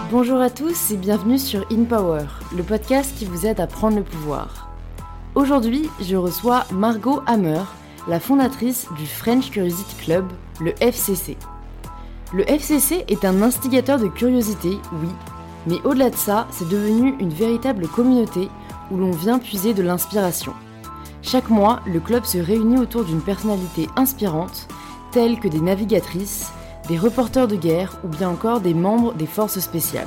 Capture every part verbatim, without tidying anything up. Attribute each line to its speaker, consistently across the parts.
Speaker 1: Bonjour à tous et bienvenue sur In Power, le podcast qui vous aide à prendre le pouvoir. Aujourd'hui, je reçois Margot Hammer, la fondatrice du French Curiosity Club, le F C C. Le F C C est un instigateur de curiosité, oui, mais au-delà de ça, c'est devenu une véritable communauté où l'on vient puiser de l'inspiration. Chaque mois, le club se réunit autour d'une personnalité inspirante, telle que des navigatrices, des reporters de guerre ou bien encore des membres des forces spéciales.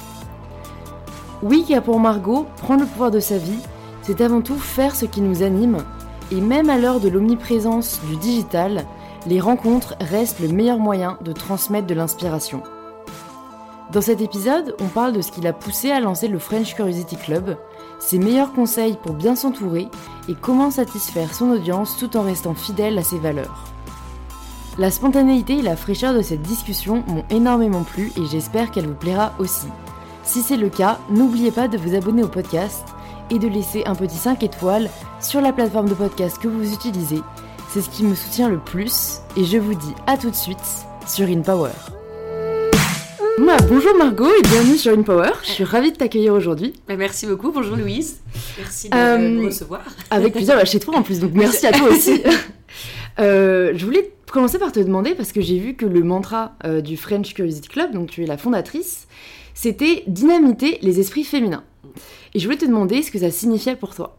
Speaker 1: Oui, car pour Margot, prendre le pouvoir de sa vie, c'est avant tout faire ce qui nous anime, et même à l'heure de l'omniprésence du digital, les rencontres restent le meilleur moyen de transmettre de l'inspiration. Dans cet épisode, on parle de ce qui l'a poussé à lancer le French Curiosity Club, ses meilleurs conseils pour bien s'entourer et comment satisfaire son audience tout en restant fidèle à ses valeurs. La spontanéité et la fraîcheur de cette discussion m'ont énormément plu et j'espère qu'elle vous plaira aussi. Si c'est le cas, n'oubliez pas de vous abonner au podcast et de laisser un petit cinq étoiles sur la plateforme de podcast que vous utilisez. C'est ce qui me soutient le plus et je vous dis à tout de suite sur In Power. Bah, bonjour Margot et bienvenue sur In Power, je suis ravie de t'accueillir aujourd'hui.
Speaker 2: Merci beaucoup, bonjour Louise, merci de
Speaker 1: euh,
Speaker 2: me recevoir.
Speaker 1: Avec plaisir, bah, chez toi en plus, donc merci à toi aussi. euh, je voulais commencer par te demander, parce que j'ai vu que le mantra euh, du French Curiosity Club, donc tu es la fondatrice, c'était dynamiter les esprits féminins. Et je voulais te demander ce que ça signifiait pour toi.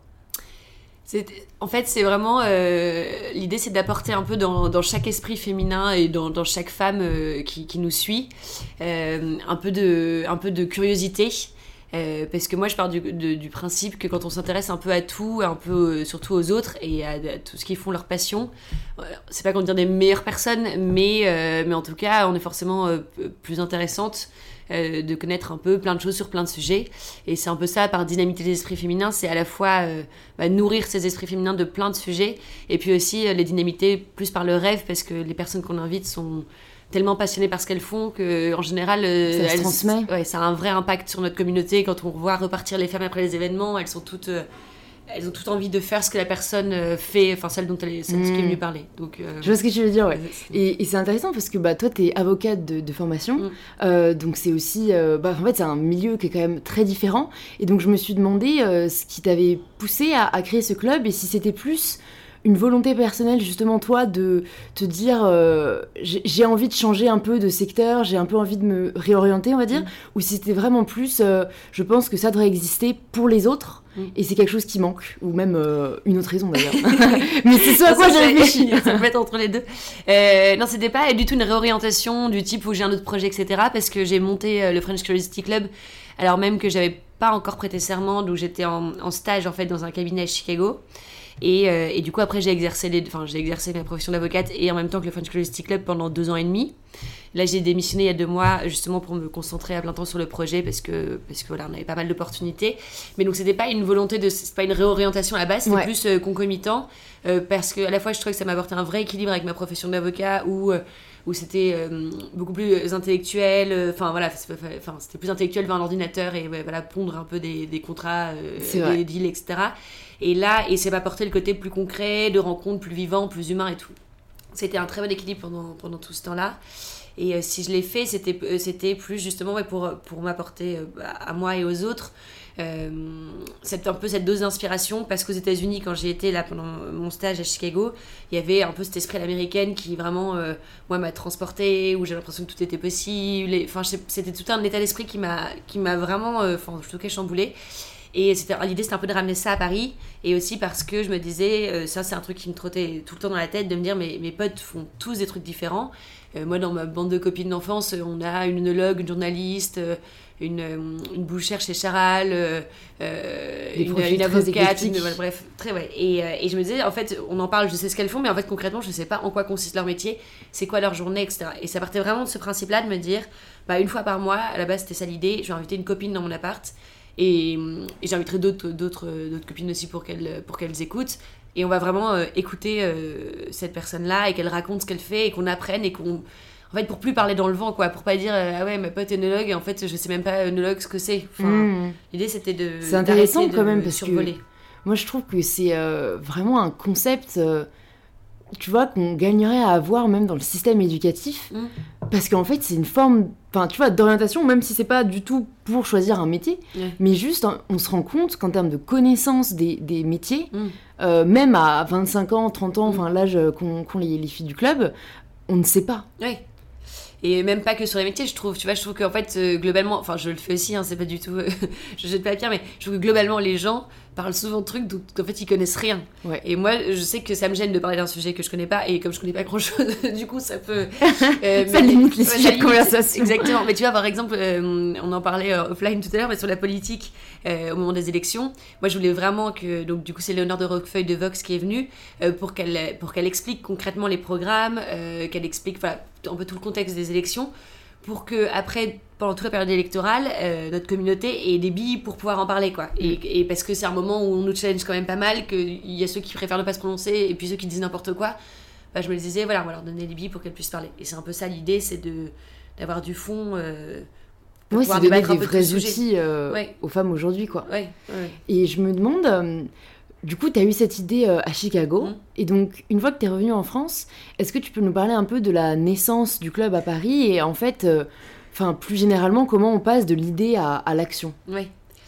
Speaker 2: C'est, en fait, c'est vraiment... Euh, l'idée, c'est d'apporter un peu dans, dans chaque esprit féminin et dans, dans chaque femme euh, qui, qui nous suit, euh, un, peu de, un peu de curiosité. Euh, parce que moi, je pars du, de, du principe que quand on s'intéresse un peu à tout, un peu euh, surtout aux autres et à, à tout ce qu'ils font leur passion, euh, c'est pas qu'on devient des meilleures personnes, mais, euh, mais en tout cas, on est forcément euh, plus intéressante euh, de connaître un peu plein de choses sur plein de sujets. Et c'est un peu ça, par dynamiter les esprits féminins, c'est à la fois euh, bah, nourrir ces esprits féminins de plein de sujets, et puis aussi euh, les dynamiter plus par le rêve, parce que les personnes qu'on invite sont tellement passionnées par ce qu'elles font qu'en général euh,
Speaker 1: ça se
Speaker 2: elles,
Speaker 1: transmet.
Speaker 2: Ouais, ça a un vrai impact sur notre communauté. Quand on voit repartir les femmes après les événements, elles sont toutes euh, elles ont toutes envie de faire ce que la personne euh, fait, enfin celle dont elle est, celle mmh. qui est venue parler. Donc euh,
Speaker 1: je vois ce que tu veux dire, ouais. Et, et c'est intéressant parce que bah toi t'es avocate de, de formation, mmh. euh, donc c'est aussi euh, bah en fait c'est un milieu qui est quand même très différent, et donc je me suis demandé euh, ce qui t'avait poussé à, à créer ce club, et si c'était plus une volonté personnelle, justement, toi, de te dire euh, j'ai, j'ai envie de changer un peu de secteur, j'ai un peu envie de me réorienter, on va dire, mmh. ou si c'était vraiment plus, euh, je pense que ça devrait exister pour les autres, mmh. et c'est quelque chose qui manque, ou même euh, une autre raison d'ailleurs. Mais c'est ce à quoi j'ai réfléchi.
Speaker 2: Ça peut être entre les deux. Euh, non, c'était pas du tout une réorientation du type où j'ai un autre projet, et cetera, parce que j'ai monté euh, le French Curiosity Club, alors même que j'avais pas encore prêté serment, donc j'étais en, en stage, en fait, dans un cabinet à Chicago. Et, euh, et du coup, après, j'ai exercé, les, enfin, j'ai exercé ma profession d'avocate et en même temps que le French Curiosity Club pendant deux ans et demi. Là, j'ai démissionné il y a deux mois, justement pour me concentrer à plein temps sur le projet, parce que, parce que voilà, on avait pas mal d'opportunités. Mais donc, c'était pas une volonté de, c'est pas une réorientation à la base, c'était ouais. plus euh, concomitant, euh, parce qu'à la fois, je trouvais que ça m'apportait un vrai équilibre avec ma profession d'avocat, où euh, où c'était euh, beaucoup plus intellectuel, enfin euh, voilà, enfin, c'était plus intellectuel devant l'ordinateur et ouais, voilà, pondre un peu des, des contrats, euh, des deals, et cetera. Et là, et ça m'a apporté le côté plus concret, de rencontres plus vivant, plus humain et tout. C'était un très bon équilibre pendant, pendant tout ce temps-là. Et euh, si je l'ai fait, c'était, euh, c'était plus justement ouais, pour, pour m'apporter euh, à moi et aux autres euh, c'est un peu cette dose d'inspiration, parce qu'aux États-Unis, quand j'ai été là pendant mon stage à Chicago, il y avait un peu cet esprit à l'américaine qui vraiment euh, moi m'a transportée, où j'ai l'impression que tout était possible. Et, enfin, c'était tout un état d'esprit qui m'a, qui m'a vraiment, enfin, euh, je trouvais chamboulée. Et c'était, l'idée, c'était un peu de ramener ça à Paris, et aussi parce que je me disais, euh, ça c'est un truc qui me trottait tout le temps dans la tête, de me dire, mais mes potes font tous des trucs différents. Euh, moi, dans ma bande de copines d'enfance, on a une œnologue, une journaliste, une, une bouchère chez Charal, euh, une, une avocate, une, ouais, bref, très ouais. Et, et je me disais, en fait, on en parle, je sais ce qu'elles font, mais en fait, concrètement, je sais pas en quoi consiste leur métier, c'est quoi leur journée, et cetera. Et ça partait vraiment de ce principe-là, de me dire, bah, une fois par mois, à la base, c'était ça l'idée, je vais inviter une copine dans mon appart, et, et j'inviterai d'autres, d'autres, d'autres copines aussi pour qu'elles, pour qu'elles écoutent. Et on va vraiment euh, écouter euh, cette personne-là, et qu'elle raconte ce qu'elle fait, et qu'on apprenne, et qu'on... En fait, pour plus parler dans le vent, quoi. Pour pas dire, euh, ah ouais, ma pote est œnologue, et en fait, je sais même pas œnologue ce que c'est. Enfin, mmh. L'idée, c'était de...
Speaker 1: C'est intéressant quand même, parce
Speaker 2: survoler.
Speaker 1: que moi, je trouve que c'est euh, vraiment un concept... Euh... tu vois, qu'on gagnerait à avoir même dans le système éducatif, mmh. parce qu'en fait, c'est une forme, enfin, tu vois, d'orientation, même si c'est pas du tout pour choisir un métier,
Speaker 2: Ouais.
Speaker 1: mais juste, hein, on se rend compte qu'en termes de connaissance des, des métiers,
Speaker 2: Mm.
Speaker 1: euh, même à vingt-cinq ans, trente ans,
Speaker 2: Mm.
Speaker 1: enfin, l'âge qu'ont, qu'ont les, les filles du club, on ne sait pas.
Speaker 2: Ouais. Et même pas que sur les métiers, je trouve. Tu vois, je trouve qu'en fait, euh, globalement, enfin, je le fais aussi, hein, c'est pas du tout. euh, je jette pas la pierre, mais je trouve que globalement, les gens parlent souvent de trucs dont en fait ils connaissent rien.
Speaker 1: Ouais.
Speaker 2: Et moi, je sais que ça me gêne de parler d'un sujet que je connais pas, et comme je connais pas grand chose, du coup, ça peut. euh,
Speaker 1: Ça
Speaker 2: mais-
Speaker 1: limite les
Speaker 2: ouais,
Speaker 1: sujets
Speaker 2: ça
Speaker 1: de
Speaker 2: limite,
Speaker 1: conversation.
Speaker 2: Exactement. Mais tu vois, par exemple, euh, on en parlait euh, offline tout à l'heure, mais sur la politique, euh, au moment des élections, moi, je voulais vraiment que. Donc, du coup, c'est Léonore de Roquefeuille de Vox qui est venue euh, pour qu'elle pour qu'elle explique concrètement les programmes, euh, qu'elle explique voilà, un peu tout le contexte des élections, pour que après, pendant toute la période électorale, euh, notre communauté ait des billes pour pouvoir en parler, quoi. Et, et parce que c'est un moment où on nous challenge quand même pas mal, qu'il y a ceux qui préfèrent ne pas se prononcer et puis ceux qui disent n'importe quoi. Bah, je me disais, voilà, on va leur donner des billes pour qu'elles puissent parler. Et c'est un peu ça l'idée, c'est de d'avoir du fond. Euh, pour
Speaker 1: Oui, c'est
Speaker 2: pouvoir
Speaker 1: donner
Speaker 2: débattre un
Speaker 1: des
Speaker 2: peu de
Speaker 1: vrais
Speaker 2: tout le sujet.
Speaker 1: outils euh,
Speaker 2: Ouais.
Speaker 1: aux femmes aujourd'hui, quoi.
Speaker 2: Ouais, ouais.
Speaker 1: Et je me demande, euh, du coup, tu as eu cette idée euh, à Chicago.
Speaker 2: Mm.
Speaker 1: Et donc, une fois que tu es revenue en France, est-ce que tu peux nous parler un peu de la naissance du club à Paris et en fait, euh, enfin, plus généralement, comment on passe de l'idée à, à l'action?
Speaker 2: Ouais.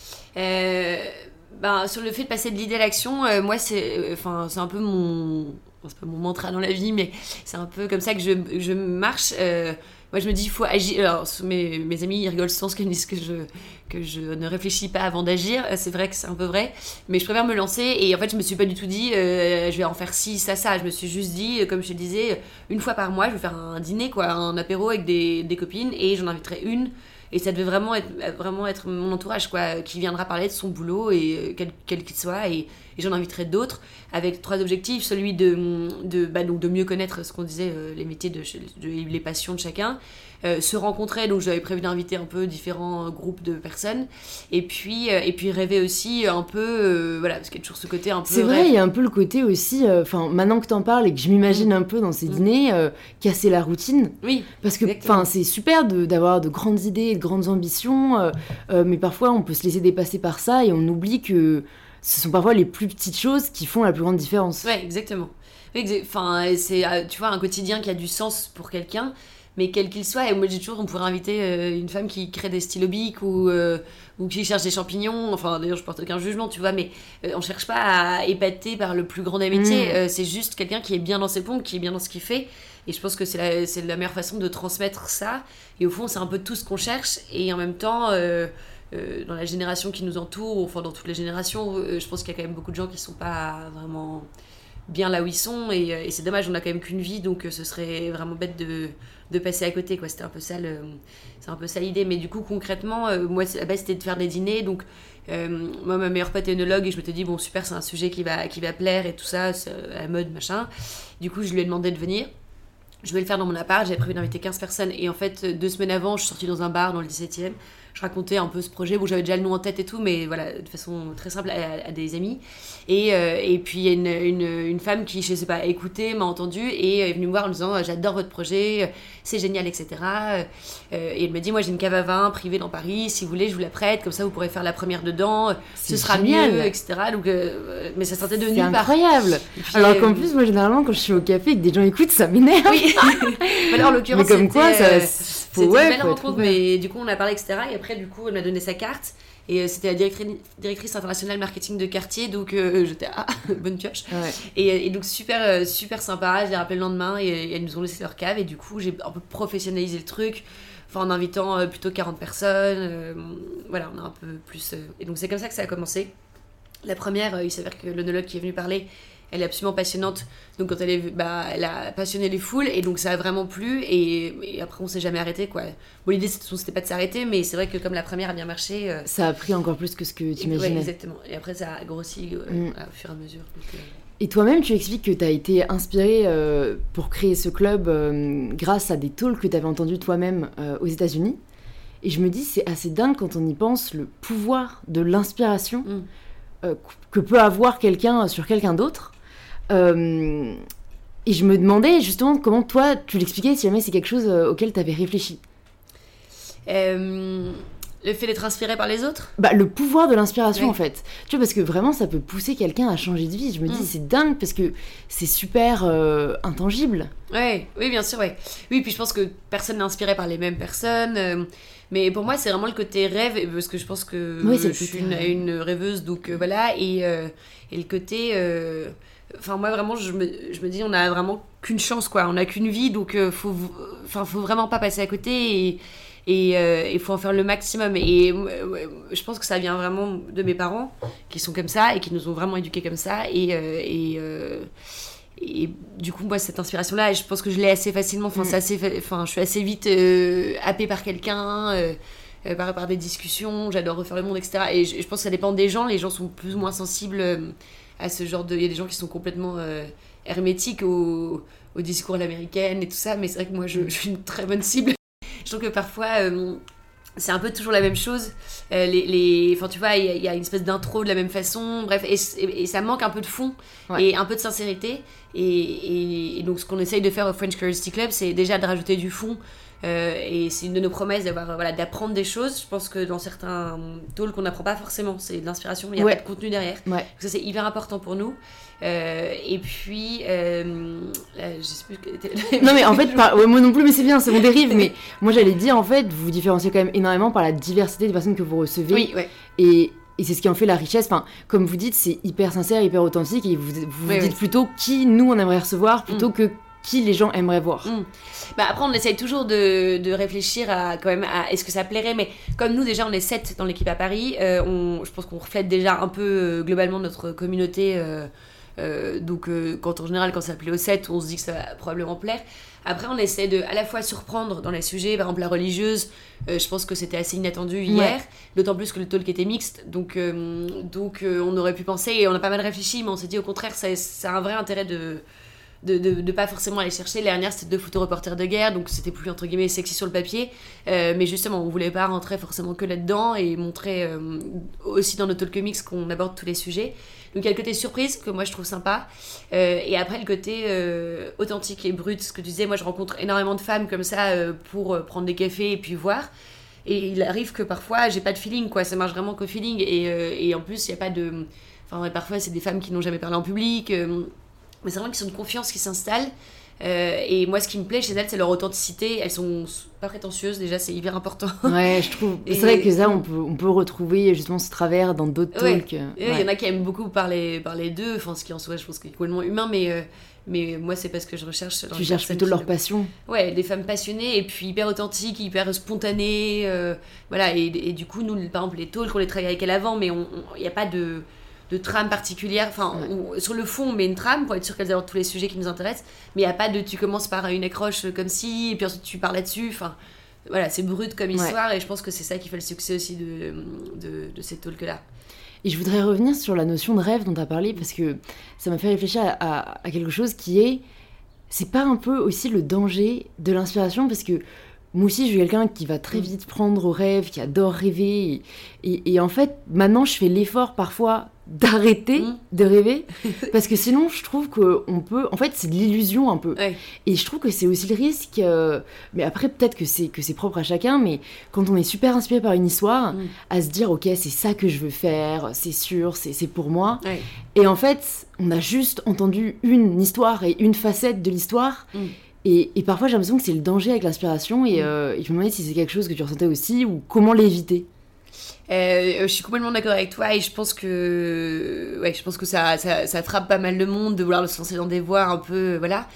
Speaker 2: Euh, ben, sur le fait de passer de l'idée à l'action, euh, moi, c'est, enfin, c'est un peu mon, c'est pas mon mantra dans la vie, mais c'est un peu comme ça que je, je marche. Euh, moi, je me dis, il faut agir. Alors, mes, mes amis, ils rigolent souvent parce qu'ils disent que je, que je ne réfléchis pas avant d'agir. C'est vrai que c'est un peu vrai, mais je préfère me lancer. Et en fait, je me suis pas du tout dit, euh, je vais en faire ci, ça, ça. Je me suis juste dit, comme je te disais, une fois par mois, je vais faire un dîner, quoi, un apéro avec des, des copines, et j'en inviterai une. Et ça devait vraiment être, vraiment être mon entourage, quoi, qui viendra parler de son boulot, et, quel, quel qu'il soit, et, et j'en inviterai d'autres, avec trois objectifs. Celui de, de, bah, donc de mieux connaître ce qu'on disait, euh, les métiers, de, de, les passions de chacun. Euh, se rencontrer, donc j'avais prévu d'inviter un peu différents groupes de personnes. Et puis, euh, et puis rêver aussi un peu, euh, voilà, parce qu'il y a toujours ce côté un peu.
Speaker 1: C'est vrai,
Speaker 2: rêve.
Speaker 1: il y a un peu le côté aussi, enfin, maintenant que t'en parles et que je m'imagine un peu dans ces
Speaker 2: Mm.
Speaker 1: dîners, euh, casser la routine.
Speaker 2: Oui,
Speaker 1: Parce que
Speaker 2: exactement.
Speaker 1: c'est super de, d'avoir de grandes idées et de grandes ambitions, euh, euh, mais parfois on peut se laisser dépasser par ça et on oublie que ce sont parfois les plus petites choses qui font la plus grande différence.
Speaker 2: Ouais, exactement. Enfin, c'est, euh, tu vois, un quotidien qui a du sens pour quelqu'un, mais quel qu'il soit. Et moi, j'ai toujours, on pourrait inviter euh, une femme qui crée des stylos bics ou, euh, ou qui cherche des champignons. Enfin, d'ailleurs, je porte aucun jugement, tu vois, mais euh, on cherche pas à épater par le plus grand des métiers.
Speaker 1: Mmh.
Speaker 2: Euh, c'est juste quelqu'un qui est bien dans ses pompes, qui est bien dans ce qu'il fait. Et je pense que c'est la, c'est la meilleure façon de transmettre ça. Et au fond, c'est un peu tout ce qu'on cherche. Et en même temps, euh, euh, dans la génération qui nous entoure, enfin dans toutes les générations, euh, je pense qu'il y a quand même beaucoup de gens qui sont pas vraiment bien là où ils sont, et, et c'est dommage, on a quand même qu'une vie, donc ce serait vraiment bête de, de passer à côté, quoi. C'était un peu ça le, c'est un peu ça l'idée. Mais du coup, concrètement, euh, moi, à la base, c'était de faire des dîners, donc euh, moi, ma meilleure pote est œnologue, et je me suis dit, bon, super, c'est un sujet qui va, qui va plaire, et tout ça, c'est à la mode, machin. Du coup, je lui ai demandé de venir. Je vais le faire dans mon appart, j'avais prévu d'inviter quinze personnes, et en fait, deux semaines avant, je suis sortie dans un bar dans le dix-septième, je racontais un peu ce projet, bon, j'avais déjà le nom en tête et tout, mais voilà, de façon très simple à, à des amis. Et, euh, et puis, il y a une, une, une femme qui, je sais pas, a écouté, m'a entendu, et est venue me voir en me disant, j'adore votre projet, c'est génial, et cetera. Euh, et elle me dit, moi, j'ai une cave à vin privée dans Paris, si vous voulez, je vous la prête, comme ça, vous pourrez faire la première dedans,
Speaker 1: C'est
Speaker 2: ce sera
Speaker 1: génial.
Speaker 2: mieux, et cetera. Donc, euh, mais ça sortait de
Speaker 1: C'est
Speaker 2: nulle part.
Speaker 1: incroyable.
Speaker 2: Et puis,
Speaker 1: Alors qu'en
Speaker 2: euh,
Speaker 1: plus, moi, généralement, quand je suis au café et que des gens écoutent, ça m'énerve.
Speaker 2: Oui, voilà, en l'occurrence,
Speaker 1: Mais comme quoi,
Speaker 2: c'était,
Speaker 1: ça,
Speaker 2: euh,
Speaker 1: faut,
Speaker 2: c'était
Speaker 1: ouais,
Speaker 2: une belle
Speaker 1: faut être
Speaker 2: rencontre,
Speaker 1: ouvert.
Speaker 2: mais du coup, on a parlé, et cetera. Et après, du coup, elle m'a donné sa carte. Et euh, c'était la directrice, directrice internationale marketing de Cartier, donc euh, j'étais, ah, bonne pioche.
Speaker 1: Ouais.
Speaker 2: Et, et donc, super, euh, super sympa. Je les rappelé le lendemain et, et elles nous ont laissé leur cave. Et du coup, j'ai un peu professionnalisé le truc, enfin, en invitant euh, plutôt quarante personnes. Euh, voilà, on a un peu plus. Euh, et donc, c'est comme ça que ça a commencé. La première, euh, il s'avère que l'œnologue qui est venu parler, elle est absolument passionnante. Donc quand elle est, bah, elle a passionné les foules et donc ça a vraiment plu. Et, et après on s'est jamais arrêté, quoi. Bon, l'idée c'était, c'était pas de s'arrêter, mais c'est vrai que comme la première a bien marché. Euh,
Speaker 1: Ça a pris encore plus que ce que tu
Speaker 2: ouais,
Speaker 1: imaginais.
Speaker 2: exactement. Et après ça a grossi euh,
Speaker 1: Mm.
Speaker 2: au fur et à mesure. Donc, euh,
Speaker 1: Et toi-même, tu expliques que tu as été inspirée euh, pour créer ce club euh, grâce à des talks que tu avais entendus toi-même euh, aux États-Unis. Et je me dis, c'est assez dingue quand on y pense, le pouvoir de l'inspiration
Speaker 2: mm.
Speaker 1: euh, que peut avoir quelqu'un sur quelqu'un d'autre. Euh, et je me demandais justement comment toi, tu l'expliquais, si jamais c'est quelque chose euh, auquel tu avais réfléchi.
Speaker 2: Euh, Le fait d'être inspiré par les autres ?
Speaker 1: Bah, le pouvoir de l'inspiration,
Speaker 2: ouais.
Speaker 1: en fait. Tu vois, parce que vraiment, ça peut pousser quelqu'un à changer de vie. Je me dis,
Speaker 2: Mm.
Speaker 1: c'est dingue, parce que c'est super euh, intangible.
Speaker 2: Ouais, oui, bien sûr, ouais. Oui, puis je pense que personne n'est inspiré par les mêmes personnes. euh, mais pour moi, c'est vraiment le côté rêve, parce que je pense que
Speaker 1: Oui, c'est
Speaker 2: je
Speaker 1: le
Speaker 2: suis
Speaker 1: côté
Speaker 2: une, une rêveuse, donc euh, voilà. Et, euh, et le côté... euh, Enfin, moi, vraiment, je me, je me dis, on a vraiment qu'une chance, quoi. On n'a qu'une vie, donc euh, faut, enfin, faut vraiment pas passer à côté et et il euh, faut en faire le maximum. Et euh, je pense que ça vient vraiment de mes parents, qui sont comme ça et qui nous ont vraiment éduqués comme ça. Et... euh, et euh, et du coup moi cette inspiration là je pense que je l'ai assez facilement enfin
Speaker 1: Mm.
Speaker 2: c'est assez fa- enfin je suis assez vite euh, happée par quelqu'un euh, euh, par, par des discussions, j'adore refaire le monde, etc. Et je, je pense que ça dépend des gens, les gens sont plus ou moins sensibles euh, à ce genre de... Il y a des gens qui sont complètement euh, hermétiques au, au discours à l'américaine et tout ça, mais c'est vrai que moi je, je suis une très bonne cible. Je trouve que parfois euh, c'est un peu toujours la même chose. Euh, les, les... Enfin, tu vois, il y, y a une espèce d'intro de la même façon. Bref, et, et, et ça manque un peu de fond
Speaker 1: Ouais.
Speaker 2: et un peu de sincérité. Et, et, et donc, ce qu'on essaye de faire au French Curiosity Club, c'est déjà de rajouter du fond. Euh, et c'est une de nos promesses d'avoir, voilà, d'apprendre des choses. Je pense que dans certains talks, on n'apprend pas forcément. C'est de l'inspiration, mais il n'y a
Speaker 1: Ouais.
Speaker 2: pas de contenu derrière.
Speaker 1: Ouais.
Speaker 2: Donc ça, c'est hyper important pour nous. Euh, et puis, euh, là, je sais plus quelle était...
Speaker 1: Non, mais en fait, par... ouais, moi non plus, mais c'est bien, c'est mon dérive. Mais moi, j'allais dire, en fait, vous vous différenciez quand même énormément par la diversité des personnes que vous recevez.
Speaker 2: Oui, ouais.
Speaker 1: Et, et c'est ce qui en fait la richesse. Enfin, comme vous dites, c'est hyper sincère, hyper authentique. Et vous vous, vous
Speaker 2: Oui,
Speaker 1: dites
Speaker 2: oui.
Speaker 1: plutôt qui nous on aimerait recevoir plutôt
Speaker 2: Mm.
Speaker 1: que qui les gens aimeraient voir.
Speaker 2: Mm. Bah après, on essaye toujours de, de réfléchir à quand même à est-ce que ça plairait, mais comme nous déjà on est sept dans l'équipe à Paris, euh, on, je pense qu'on reflète déjà un peu euh, globalement notre communauté. Euh, euh, donc euh, quand en général quand ça plaît aux sept, on se dit que ça va probablement plaire. Après, on essaie de à la fois surprendre dans les sujets, par exemple la religieuse. Euh, je pense que c'était assez inattendu hier,
Speaker 1: Ouais.
Speaker 2: d'autant plus que le talk était mixte. Donc euh, donc euh, on aurait pu penser et on a pas mal réfléchi, mais on s'est dit au contraire, ça, ça a un vrai intérêt de de, de, de pas forcément aller chercher. La dernière, c'était deux photoreporters de guerre, donc c'était plus entre guillemets sexy sur le papier. Euh, mais justement, on voulait pas rentrer forcément que là-dedans et montrer euh, aussi dans nos talk mix qu'on aborde tous les sujets. Donc il y a le côté surprise que moi je trouve sympa. Euh, et après le côté euh, authentique et brut, ce que tu disais, moi je rencontre énormément de femmes comme ça euh, pour euh, prendre des cafés et puis voir. Et il arrive que parfois j'ai pas de feeling, quoi. Ça marche vraiment qu'au feeling. Et, euh, et en plus, il y a pas de. Enfin, ouais, parfois c'est des femmes qui n'ont jamais parlé en public. Euh, mais c'est vraiment qu'ils sont de confiance qui s'installent. Euh, et moi, ce qui me plaît chez elles, c'est leur authenticité. Elles sont pas prétentieuses, déjà, c'est hyper important.
Speaker 1: Ouais, je trouve.
Speaker 2: Et-
Speaker 1: C'est vrai que ça, on peut, on peut retrouver justement ce travers dans d'autres
Speaker 2: Ouais.
Speaker 1: talks.
Speaker 2: Et Il
Speaker 1: Ouais.
Speaker 2: y en a qui aiment beaucoup parler, parler d'eux, enfin, ce qui en soit, je pense, qu'il est complètement humain, mais, euh, mais moi, c'est parce que je recherche. dans
Speaker 1: Tu
Speaker 2: les
Speaker 1: cherches
Speaker 2: personnes
Speaker 1: plutôt
Speaker 2: qui
Speaker 1: leur
Speaker 2: le-
Speaker 1: passion.
Speaker 2: Ouais, des femmes passionnées et puis hyper authentiques, hyper spontanées. euh, voilà, et, et du coup, nous, par exemple, les talks, on les travaille avec elle avant, mais il n'y a pas de, de trame particulière. Enfin,
Speaker 1: Ouais.
Speaker 2: on- sur le fond, on met une trame pour être sûr qu'elles abordent tous les sujets qui nous intéressent, mais il n'y a pas de tu commences par une accroche comme ci, et puis ensuite tu parles là-dessus. Enfin, voilà, c'est brut comme histoire, et je pense que c'est ça qui fait le succès aussi de, de, de ces talks-là.
Speaker 1: Et je voudrais revenir sur la notion de rêve dont tu as parlé, parce que ça m'a fait réfléchir à, à- à quelque chose qui est... C'est pas un peu aussi le danger de l'inspiration, parce que moi aussi, je suis quelqu'un qui va très vite prendre au rêve, qui adore rêver. Et, et- et en fait, maintenant, je fais l'effort parfois d'arrêter
Speaker 2: Mm.
Speaker 1: de rêver, parce que sinon, je trouve qu'on peut... En fait, c'est de l'illusion un peu.
Speaker 2: Ouais.
Speaker 1: Et je trouve que c'est aussi le risque... euh, Mais après, peut-être que c'est, que c'est propre à chacun, mais quand on est super inspiré par une histoire,
Speaker 2: Mm.
Speaker 1: à se dire, ok, c'est ça que je veux faire, c'est sûr, c'est, c'est pour moi.
Speaker 2: Ouais.
Speaker 1: Et en fait, on a juste entendu une histoire et une facette de l'histoire.
Speaker 2: Mm.
Speaker 1: Et, et parfois, j'ai l'impression que c'est le danger avec l'inspiration. Et,
Speaker 2: Mm.
Speaker 1: euh, et je me demandais si c'est quelque chose que tu ressentais aussi ou comment l'éviter.
Speaker 2: Euh, je suis complètement d'accord avec toi et je pense que, ouais, je pense que ça, ça, ça frappe pas mal de monde de vouloir se lancer dans des voies un peu, voilà.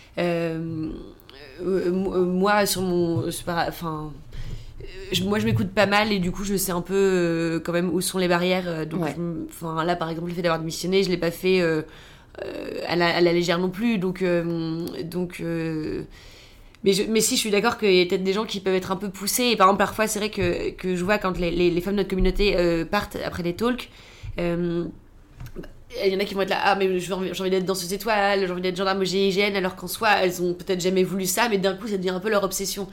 Speaker 2: Euh, euh, moi, sur mon, c'est pas- enfin, je- moi, je m'écoute pas mal et du coup, je sais un peu euh, quand même où sont les barrières. euh, Donc,
Speaker 1: Ouais.
Speaker 2: je me- enfin, là, par exemple, le fait d'avoir démissionné, je l'ai pas fait euh, euh, à, la, à la légère non plus. Donc, euh, donc. euh, Mais, je, mais si, je suis d'accord qu'il y a peut-être des gens qui peuvent être un peu poussés. Et par exemple, parfois, c'est vrai que, que je vois quand les, les, les femmes de notre communauté euh, partent après les talks, euh, il y en a qui vont être là, ah, mais j'ai envie, j'ai envie d'être danseuse étoile, j'ai envie d'être gendarme au G I G N, alors qu'en soi, elles ont peut-être jamais voulu ça, mais d'un coup, ça devient un peu leur obsession.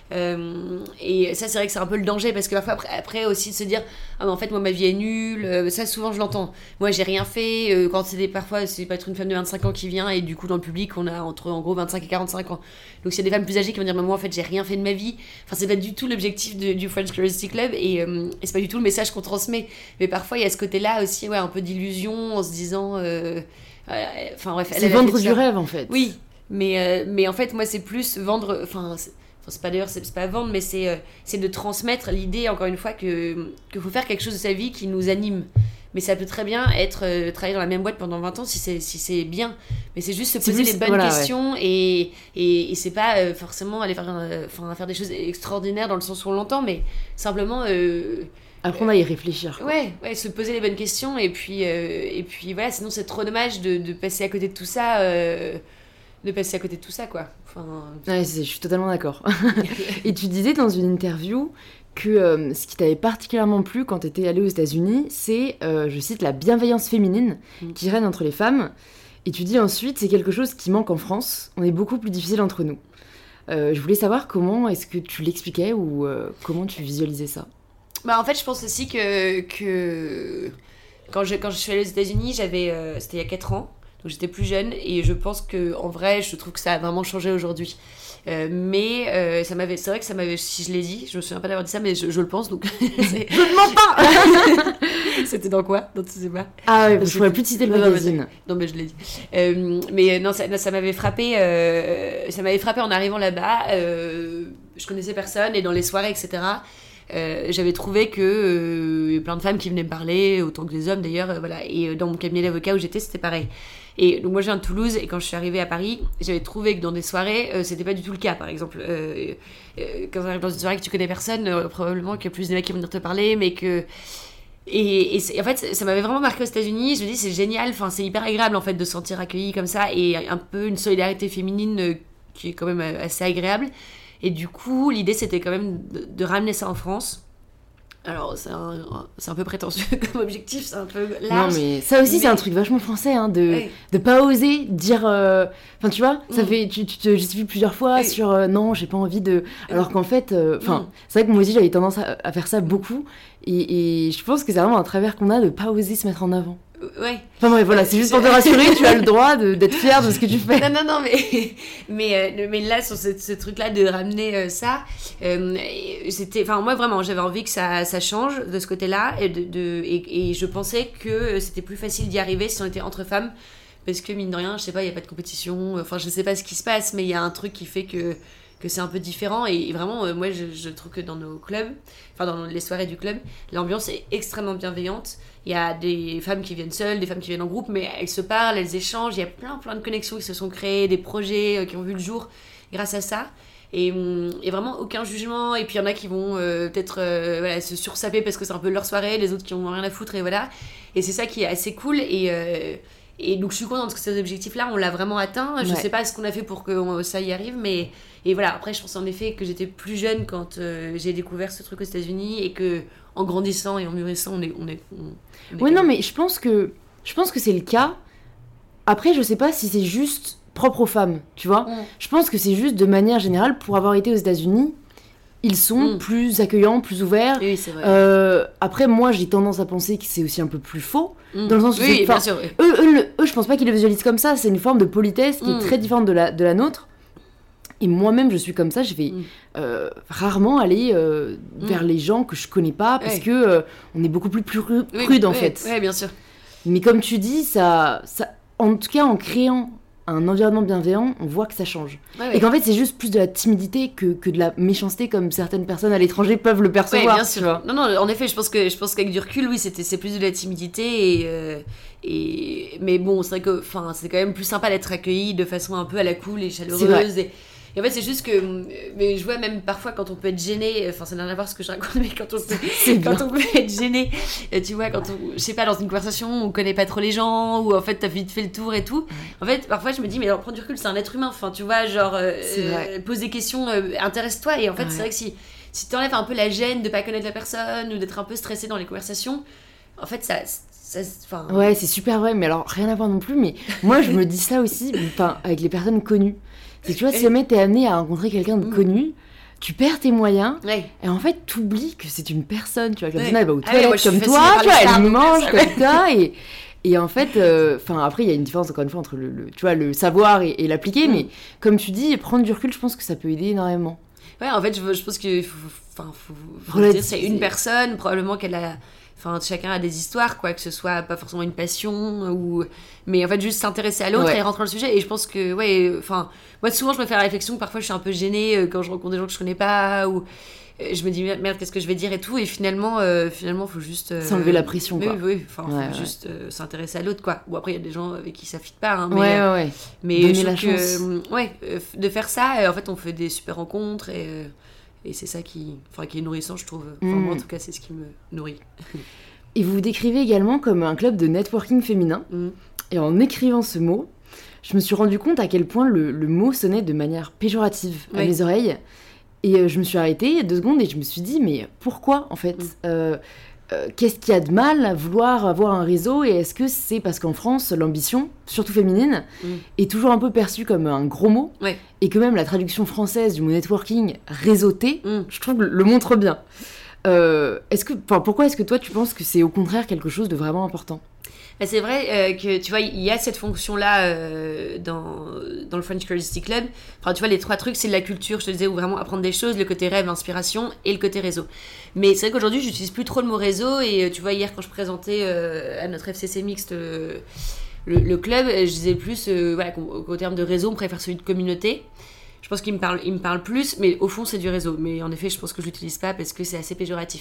Speaker 2: Euh, et ça, c'est vrai que c'est un peu le danger parce que parfois, après, après aussi de se dire ah, mais en fait, moi, ma vie est nulle. Euh, ça, souvent, je l'entends. Moi, j'ai rien fait. Euh, quand c'est des, parfois, c'est pas être une femme de vingt-cinq ans qui vient et du coup, dans le public, on a entre en gros vingt-cinq et quarante-cinq ans. Donc, s'il y a des femmes plus âgées qui vont dire mais moi, en fait, j'ai rien fait de ma vie. Enfin, c'est pas du tout l'objectif de, du French Curiosity Club et, euh, et c'est pas du tout le message qu'on transmet. Mais parfois, il y a ce côté-là aussi, ouais, un peu d'illusion en se disant. Euh, enfin, bref.
Speaker 1: C'est vendre du rêve, en fait.
Speaker 2: Oui. Mais, euh, mais en fait, moi, c'est plus vendre. Enfin, c'est, enfin, c'est pas d'ailleurs, c'est, c'est pas vendre, mais c'est, euh, c'est de transmettre l'idée, encore une fois, que qu'il faut faire quelque chose de sa vie qui nous anime. Mais ça peut très bien être euh, travailler dans la même boîte pendant vingt ans si c'est, si c'est bien. Mais c'est juste se poser
Speaker 1: plus,
Speaker 2: les bonnes
Speaker 1: voilà,
Speaker 2: questions ouais. et, et, et c'est pas euh, forcément aller faire, euh, faire des choses extraordinaires dans le sens où on l'entend, mais simplement. Euh,
Speaker 1: Apprendre à y réfléchir. Quoi.
Speaker 2: Ouais, ouais, se poser les bonnes questions et puis, euh, et puis voilà, sinon c'est trop dommage de, de passer à côté de tout ça. Euh, de passer à côté de tout ça, quoi. Enfin...
Speaker 1: Ouais, je suis totalement d'accord. Et tu disais dans une interview que euh, ce qui t'avait particulièrement plu quand t'étais allée aux États-Unis, c'est, euh, je cite, la bienveillance féminine mm. qui règne entre les femmes. Et tu dis ensuite, c'est quelque chose qui manque en France. On est beaucoup plus difficile entre nous. Euh, je voulais savoir comment est-ce que tu l'expliquais ou euh, comment tu visualisais ça.
Speaker 2: Bah en fait, je pense aussi que, que... Quand, je, quand je suis allée aux États-Unis, j'avais, euh, c'était il y a quatre ans. Donc j'étais plus jeune et je pense qu'en vrai, je trouve que ça a vraiment changé aujourd'hui. Euh, mais euh, ça m'avait, c'est vrai que ça m'avait, si je l'ai dit, je me souviens pas d'avoir dit ça, mais je, je le pense, donc c'est...
Speaker 1: Je ne mens pas.
Speaker 2: C'était dans quoi? Non, tu sais pas.
Speaker 1: Ah ouais, je ne pourrais plus te citer le
Speaker 2: non,
Speaker 1: magazine.
Speaker 2: Non, mais, non, mais je l'ai dit. Euh, mais non, ça, ça m'avait frappé, euh, ça m'avait frappé en arrivant là-bas. Euh, je connaissais personne et dans les soirées, et cetera. Euh, j'avais trouvé que euh, y a plein de femmes qui venaient me parler, autant que des hommes d'ailleurs, euh, voilà. Et dans mon cabinet d'avocat où j'étais, c'était pareil. Et donc moi je viens de Toulouse et quand je suis arrivée à Paris, j'avais trouvé que dans des soirées, euh, c'était pas du tout le cas. Par exemple, euh, euh, quand on arrive dans une soirée que tu connais personne, euh, probablement qu'il y a plus de mecs qui vont venir te parler, mais que... Et, et, et en fait, ça m'avait vraiment marqué aux États-Unis. Je me dis, c'est génial, enfin, c'est hyper agréable en fait de se sentir accueillie comme ça et un peu une solidarité féminine euh, qui est quand même assez agréable. Et du coup, l'idée c'était quand même de, de ramener ça en France. Alors, c'est un, c'est un peu prétentieux comme objectif, c'est un peu large.
Speaker 1: Non, mais ça aussi, mais... c'est un truc vachement français, hein, de
Speaker 2: ouais.
Speaker 1: de pas oser dire... Enfin, euh... tu vois, ça
Speaker 2: mm. fait,
Speaker 1: tu, tu te justifies plusieurs fois ouais. sur euh, non, j'ai pas envie de... Alors qu'en fait, enfin, euh, mm. c'est vrai que moi aussi, j'avais tendance à, à faire ça beaucoup. Et, et je pense que c'est vraiment un travers qu'on a de pas oser se mettre en avant.
Speaker 2: Ouais.
Speaker 1: Enfin bref, voilà, c'est juste pour te rassurer, tu as le droit de, d'être fière de ce que tu fais.
Speaker 2: Non, non, non, mais, mais, euh, mais là, sur ce, ce truc-là de ramener euh, ça, euh, c'était... Enfin, moi, vraiment, j'avais envie que ça, ça change de ce côté-là, et, de, de, et, et je pensais que c'était plus facile d'y arriver si on était entre femmes, parce que, mine de rien, je sais pas, il n'y a pas de compétition, enfin, je sais pas ce qui se passe, mais il y a un truc qui fait que... que c'est un peu différent et vraiment euh, moi je, je trouve que dans nos clubs, enfin dans les soirées du club, l'ambiance est extrêmement bienveillante. Il y a des femmes qui viennent seules, des femmes qui viennent en groupe, mais elles se parlent, elles échangent, il y a plein plein de connexions qui se sont créées, des projets euh, qui ont vu le jour grâce à ça. Et il n'y a vraiment aucun jugement, et puis il y en a qui vont euh, peut-être euh, voilà, se sursaper parce que c'est un peu leur soirée, les autres qui n'ont rien à foutre, et voilà. Et c'est ça qui est assez cool, et... Euh, Et donc je suis contente parce que ces objectifs-là, on l'a vraiment atteint. Je
Speaker 1: ouais.
Speaker 2: sais pas ce qu'on a fait pour que ça y arrive, mais et voilà. Après, je pense en effet que j'étais plus jeune quand euh, j'ai découvert ce truc aux États-Unis et que en grandissant et en mûrissant, on est, on est. On, on est
Speaker 1: ouais, non, mais je pense que je pense que c'est le cas. Après, je sais pas si c'est juste propre aux femmes, tu vois. Mm. Je pense que c'est juste de manière générale pour avoir été aux États-Unis. Ils sont mm. plus accueillants, plus ouverts.
Speaker 2: Oui, c'est vrai.
Speaker 1: Euh, après, moi, j'ai tendance à penser que c'est aussi un peu plus faux. Mm. Dans le sens où
Speaker 2: oui,
Speaker 1: c'est...
Speaker 2: bien sûr, oui.
Speaker 1: eux, eux, le, eux, je pense pas qu'ils le visualisent comme ça. C'est une forme de politesse qui mm. est très différente de la, de la nôtre. Et moi-même, je suis comme ça. Je vais mm. euh, rarement aller euh, mm. vers les gens que je connais pas parce ouais. que euh, on est beaucoup plus prude,
Speaker 2: oui,
Speaker 1: en
Speaker 2: oui,
Speaker 1: fait.
Speaker 2: Oui, bien sûr.
Speaker 1: Mais comme tu dis, ça, ça, en tout cas, en créant un environnement bienveillant, on voit que ça change. Ouais, ouais. Et qu'en fait, c'est juste plus de la timidité que, que de la méchanceté, comme certaines personnes à l'étranger peuvent le percevoir.
Speaker 2: Ouais, bien sûr. Tu vois. Non, non, en effet, je pense, que, je pense qu'avec du recul, oui, c'était, c'est plus de la timidité. Et, euh, et... Mais bon, c'est vrai que c'est quand même plus sympa d'être accueilli de façon un peu à la cool et chaleureuse. Et... Et en fait, c'est juste que, mais je vois même parfois quand on peut être gêné, enfin, ça n'a rien à voir ce que je raconte, mais quand on peut, quand on peut être gêné, tu vois, quand on, je sais pas, dans une conversation, on connaît pas trop les gens, ou en fait, t'as vite fait le tour et tout. En fait, parfois, je me dis, mais alors, prends du recul, c'est un être humain, enfin, tu vois, genre, euh, pose des questions, euh, intéresse-toi, et en fait, ouais. c'est vrai que si, si t'enlèves un peu la gêne de pas connaître la personne, ou d'être un peu stressé dans les conversations, en fait, ça. Ça,
Speaker 1: ouais, c'est super vrai, mais alors rien à voir non plus, mais moi je me dis ça aussi avec les personnes connues. C'est que tu vois, si jamais t'es amené à rencontrer quelqu'un de connu, tu perds tes moyens,
Speaker 2: Ouais.
Speaker 1: et en fait, t'oublies que c'est une personne, tu vois, comme
Speaker 2: Ouais.
Speaker 1: ça, elle va aux
Speaker 2: Ah ouais,
Speaker 1: toilettes
Speaker 2: moi, je suis
Speaker 1: comme
Speaker 2: fascinée
Speaker 1: toi,
Speaker 2: par
Speaker 1: tu
Speaker 2: les
Speaker 1: vois,
Speaker 2: stars,
Speaker 1: elle
Speaker 2: donc
Speaker 1: mange
Speaker 2: ça,
Speaker 1: comme ça, et, et en fait, enfin, après, il y a une différence, encore une fois, entre le, le- tu vois, le savoir et, et l'appliquer,
Speaker 2: Mm.
Speaker 1: mais comme tu dis, prendre du recul, je pense que ça peut aider énormément.
Speaker 2: Ouais, en fait, je, je pense que faut, enfin, faut, faut
Speaker 1: Relativiser.
Speaker 2: dire, c'est une personne, probablement qu'elle a. Enfin, chacun a des histoires, quoi, que ce soit pas forcément une passion, ou. Mais en fait, juste s'intéresser à l'autre
Speaker 1: Ouais.
Speaker 2: et rentrer dans le sujet. Et je pense que, ouais, enfin, moi, souvent, je me fais la réflexion que parfois, je suis un peu gênée euh, quand je rencontre des gens que je connais pas, ou euh, je me dis, merde, merde, qu'est-ce que je vais dire et tout. Et finalement, euh, finalement, faut juste. euh,
Speaker 1: S'enlever la pression,
Speaker 2: mais
Speaker 1: quoi.
Speaker 2: Oui, oui, enfin,
Speaker 1: Ouais,
Speaker 2: faut
Speaker 1: ouais.
Speaker 2: juste euh, s'intéresser à l'autre, quoi. Bon, après, il y a des gens avec qui ça fit pas, hein, mais.
Speaker 1: Ouais,
Speaker 2: euh,
Speaker 1: ouais, ouais.
Speaker 2: Mais
Speaker 1: Donner
Speaker 2: je
Speaker 1: la
Speaker 2: trouve que,
Speaker 1: chance.
Speaker 2: euh, ouais, euh, de faire ça, euh, en fait, on fait des super rencontres et, euh, et c'est ça qui, enfin, qui est nourrissant, je trouve. Enfin,
Speaker 1: Mm.
Speaker 2: moi, en tout cas, c'est ce qui me nourrit.
Speaker 1: Et vous vous décrivez également comme un club de networking féminin.
Speaker 2: Mm.
Speaker 1: Et en écrivant ce mot, je me suis rendu compte à quel point le, le mot sonnait de manière péjorative à
Speaker 2: Oui.
Speaker 1: mes oreilles. Et euh, je me suis arrêtée deux secondes et je me suis dit, mais pourquoi en fait
Speaker 2: Mm.
Speaker 1: Euh, euh, Qu'est-ce qu'il y a de mal à vouloir avoir un réseau? Et est-ce que c'est parce qu'en France, l'ambition, surtout féminine,
Speaker 2: Mm.
Speaker 1: est toujours un peu perçue comme un gros mot?
Speaker 2: Ouais.
Speaker 1: Et que même la traduction française du mot networking, réseauté,
Speaker 2: Mm.
Speaker 1: je trouve le montre bien. Euh, est-ce que, enfin, pourquoi est-ce que toi tu penses que c'est au contraire quelque chose de vraiment important?
Speaker 2: Bah, c'est vrai euh, que tu vois, il y a cette fonction-là euh, dans, dans le French Curiosity Club. Enfin, tu vois, les trois trucs, c'est de la culture, je te disais, ou vraiment apprendre des choses, le côté rêve, inspiration et le côté réseau. Mais c'est vrai qu'aujourd'hui, j'utilise plus trop le mot réseau. Et euh, tu vois, hier, quand je présentais euh, à notre F C C mixte euh, le, le club, je disais plus euh, voilà, qu'au, qu'au terme de réseau, on préfère celui de communauté. Je pense qu'il me parle, il me parle plus, mais au fond, c'est du réseau. Mais en effet, je pense que je l'utilise pas parce que c'est assez péjoratif.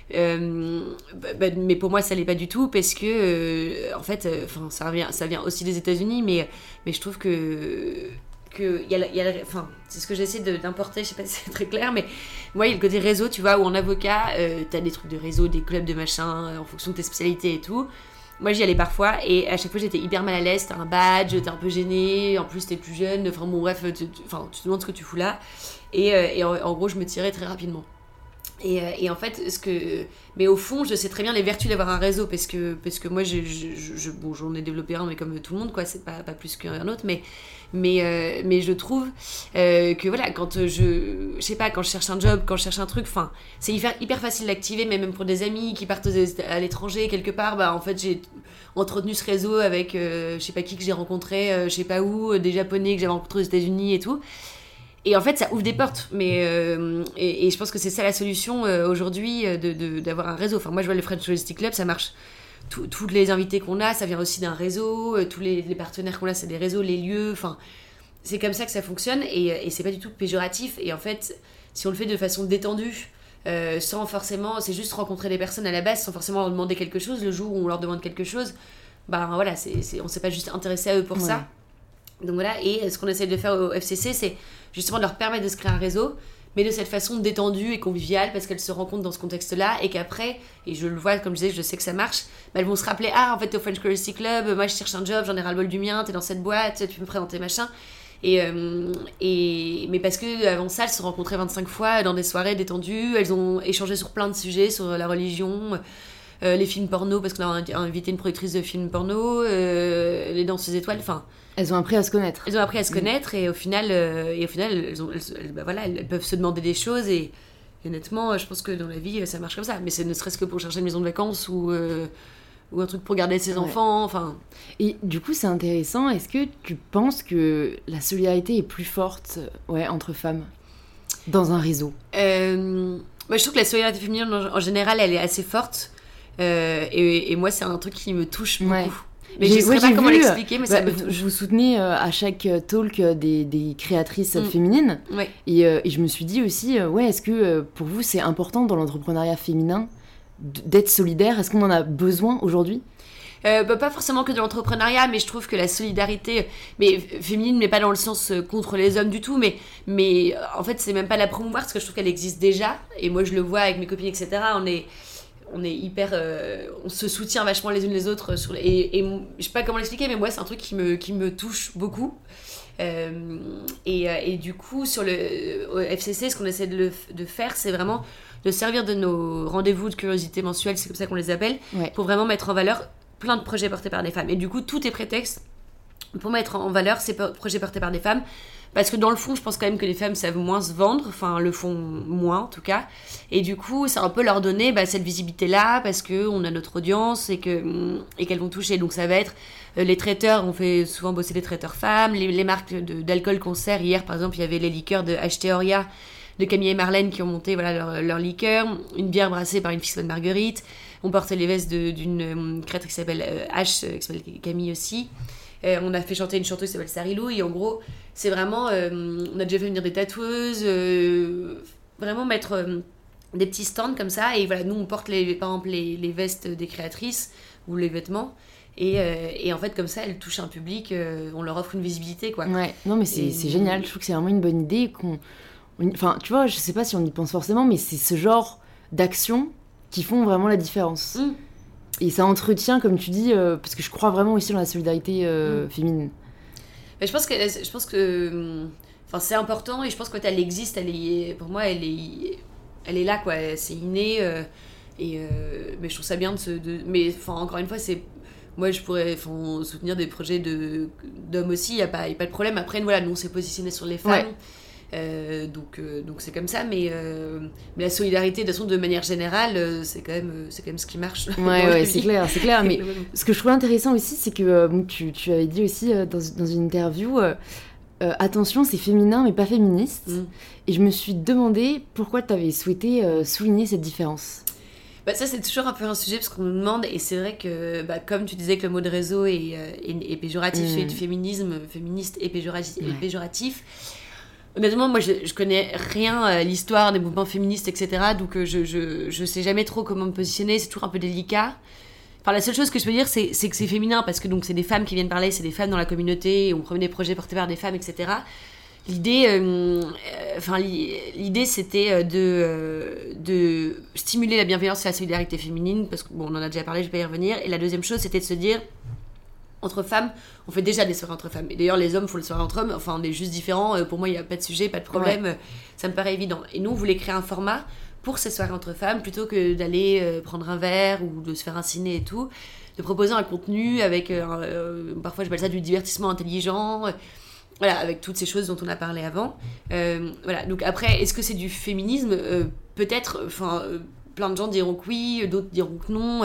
Speaker 2: Euh, bah, bah, mais pour moi, ça l'est pas du tout parce que, euh, en fait, euh, ça, revient, ça vient aussi des États-Unis, mais, mais je trouve que. que y a, y a, enfin, c'est ce que j'essaie de, d'importer, je sais pas si c'est très clair, mais moi, il y a le côté réseau, tu vois, où en avocat, euh, t'as des trucs de réseau, des clubs de machin, euh, en fonction de tes spécialités et tout. Moi, j'y allais parfois et à chaque fois, j'étais hyper mal à l'aise. T'as un badge, t'es un peu gênée. En plus, t'es plus jeune. Enfin, bon, bref, tu, tu, enfin, tu te demandes ce que tu fous là. Et, euh, et en, en gros, je me tirais très rapidement. Et, euh, et en fait, ce que... Mais au fond, je sais très bien les vertus d'avoir un réseau parce que, parce que moi, je, je, je, bon, j'en ai développé un, mais comme tout le monde, quoi, c'est pas, pas plus qu'un autre. Mais, mais, euh, mais je trouve euh, que voilà, quand je... Je sais pas, quand je cherche un job, quand je cherche un truc, enfin, c'est hyper, hyper facile d'activer, mais même pour des amis qui partent à l'étranger quelque part, bah en fait, j'ai entretenu ce réseau avec euh, je sais pas qui que j'ai rencontré, euh, je sais pas où, euh, des Japonais que j'avais rencontrés aux États-Unis et tout. Et en fait, ça ouvre des portes. Mais, euh, et, et je pense que c'est ça la solution euh, aujourd'hui, euh, de, de, d'avoir un réseau. Enfin, moi, je vois le French Curiosity Club, ça marche. Tout, toutes les invités qu'on a, ça vient aussi d'un réseau. Euh, tous les, les partenaires qu'on a, c'est des réseaux, les lieux. Enfin, c'est comme ça que ça fonctionne. Et, et c'est pas du tout péjoratif. Et en fait, si on le fait de façon détendue, euh, sans forcément... C'est juste rencontrer des personnes à la base, sans forcément leur demander quelque chose. Le jour où on leur demande quelque chose, bah voilà, c'est, c'est, on s'est pas juste intéressé à eux pour ouais. ça. Donc voilà, et ce qu'on essaie de faire au F C C, c'est justement de leur permettre de se créer un réseau, mais de cette façon détendue et conviviale, parce qu'elles se rencontrent dans ce contexte-là, et qu'après, et je le vois, comme je disais, je sais que ça marche, bah elles vont se rappeler, ah, en fait, t'es au French Curiosity Club, moi je cherche un job, j'en ai ras-le-bol du mien, t'es dans cette boîte, tu peux me présenter machin. Et, euh, et, mais parce qu'avant ça, elles se rencontraient vingt-cinq fois dans des soirées détendues, elles ont échangé sur plein de sujets, sur la religion, euh, les films porno, parce qu'on a invité une productrice de films porno, euh, les danseuses étoiles, enfin...
Speaker 1: Elles ont appris à se connaître.
Speaker 2: Elles ont appris à se connaître, mmh. et au final, euh, et au final elles, ont, elles, elles, bah voilà, elles peuvent se demander des choses, et, et honnêtement, je pense que dans la vie, ça marche comme ça. Mais c'est ne serait-ce que pour chercher une maison de vacances, ou, euh, ou un truc pour garder ses ouais. enfants, enfin...
Speaker 1: Et du coup, c'est intéressant, est-ce que tu penses que la solidarité est plus forte ouais, entre femmes dans un réseau?
Speaker 2: euh, bah, Je trouve que la solidarité féminine, en, en général, elle est assez forte, euh, et, et moi, c'est un truc qui me touche beaucoup. Ouais. Mais j'ai, je ne sais ouais, pas comment vu, l'expliquer, mais bah, ça me touche.
Speaker 1: Je vous soutenais euh, à chaque talk euh, des, des créatrices mmh. féminines.
Speaker 2: Ouais.
Speaker 1: Et, euh, et je me suis dit aussi, euh, ouais, est-ce que euh, pour vous, c'est important dans l'entrepreneuriat féminin d'être solidaire? Est-ce qu'on en a besoin aujourd'hui?
Speaker 2: Euh, bah, pas forcément que de l'entrepreneuriat, mais je trouve que la solidarité, mais féminine, mais pas dans le sens euh, contre les hommes du tout, mais, mais euh, en fait, c'est même pas la promouvoir, parce que je trouve qu'elle existe déjà. Et moi, je le vois avec mes copines, et cetera. On est... on est hyper euh, on se soutient vachement les unes les autres sur les, et, et je sais pas comment l'expliquer, mais moi c'est un truc qui me qui me touche beaucoup, euh, et, et du coup sur le au F C C, ce qu'on essaie de, le, de faire, c'est vraiment de servir de nos rendez-vous de curiosité mensuels, c'est comme ça qu'on les appelle, ouais. pour vraiment mettre en valeur plein de projets portés par des femmes. Et du coup, tout est prétexte pour mettre en valeur ces projets portés par des femmes. Parce que dans le fond, je pense quand même que les femmes savent moins se vendre, enfin le font moins en tout cas. Et du coup, ça un peu leur donner bah, cette visibilité-là, parce qu'on a notre audience et, que, et qu'elles vont toucher. Donc ça va être euh, les traiteurs, on fait souvent bosser des traiteurs femmes, les, les marques de, d'alcool qu'on sert. Hier par exemple, il y avait les liqueurs de H T Oria, de Camille et Marlène qui ont monté voilà, leur, leur liqueur, une bière brassée par une fille qui s'appelle Marguerite. On portait les vestes de, d'une créatrice qui s'appelle euh, H, euh, qui s'appelle Camille aussi. Euh, on a fait chanter une chanteuse qui s'appelle Sarilou, et en gros, c'est vraiment... Euh, on a déjà fait venir des tatoueuses, euh, vraiment mettre euh, des petits stands comme ça, et voilà, nous, on porte, les, par exemple, les, les vestes des créatrices, ou les vêtements, et, euh, et en fait, comme ça, elles touchent un public, euh, on leur offre une visibilité, quoi.
Speaker 1: Ouais, non, mais c'est,
Speaker 2: et,
Speaker 1: c'est génial, je trouve que c'est vraiment une bonne idée, qu'on... Enfin, tu vois, je sais pas si on y pense forcément, mais c'est ce genre d'actions qui font vraiment la différence.
Speaker 2: Mmh.
Speaker 1: Et ça entretient, comme tu dis, euh, parce que je crois vraiment aussi dans la solidarité euh, mmh. féminine.
Speaker 2: Mais je pense que, je pense que enfin, c'est important, et je pense que quand elle existe, elle est, pour moi, elle est, elle est là, quoi. C'est inné. Euh, et, euh, mais je trouve ça bien de se... De, mais enfin, encore une fois, c'est... Moi, je pourrais enfin, soutenir des projets de, d'hommes aussi, il n'y a, a pas de problème. Après, voilà, nous, on s'est positionné sur les femmes. Ouais. Euh, donc, euh, donc c'est comme ça, mais, euh, mais la solidarité, de toute façon, de manière générale, euh, c'est, quand même, c'est quand même ce qui marche.
Speaker 1: Ouais, ouais c'est clair, c'est clair. Mais ce que je trouve intéressant aussi, c'est que euh, tu, tu avais dit aussi euh, dans, dans une interview, euh, euh, attention, c'est féminin, mais pas féministe. Mm. Et je me suis demandé pourquoi tu avais souhaité euh, souligner cette différence.
Speaker 2: Bah ça, c'est toujours un peu un sujet, parce qu'on nous demande, et c'est vrai que, bah, comme tu disais que le mot de réseau est, est, est péjoratif, mm. c'est féminisme, féministe et péjoratif. Ouais. Et péjoratif. Honnêtement, moi, je, je connais rien à l'histoire des mouvements féministes, et cetera. Donc, je, je, je sais jamais trop comment me positionner. C'est toujours un peu délicat. Enfin, la seule chose que je peux dire, c'est, c'est que c'est féminin, parce que donc, c'est des femmes qui viennent parler, c'est des femmes dans la communauté, et on promet des projets portés par des femmes, et cetera. L'idée, euh, enfin, l'idée, c'était de, euh, de stimuler la bienveillance et la solidarité féminine, parce qu'on bon, on en a déjà parlé, je vais pas y revenir. Et la deuxième chose, c'était de se dire... Entre femmes, on fait déjà des soirées entre femmes. Et d'ailleurs, les hommes font les soirées entre hommes. Enfin, on est juste différents. Pour moi, il n'y a pas de sujet, pas de problème. Ouais. Ça me paraît évident. Et nous, on voulait créer un format pour ces soirées entre femmes, plutôt que d'aller euh, prendre un verre ou de se faire un ciné et tout. De proposer un contenu avec, euh, euh, parfois, j'appelle ça du divertissement intelligent. Euh, voilà, avec toutes ces choses dont on a parlé avant. Euh, voilà. Donc après, est-ce que c'est du féminisme ? euh, Peut-être, enfin... Euh, plein de gens diront que oui, d'autres diront que non.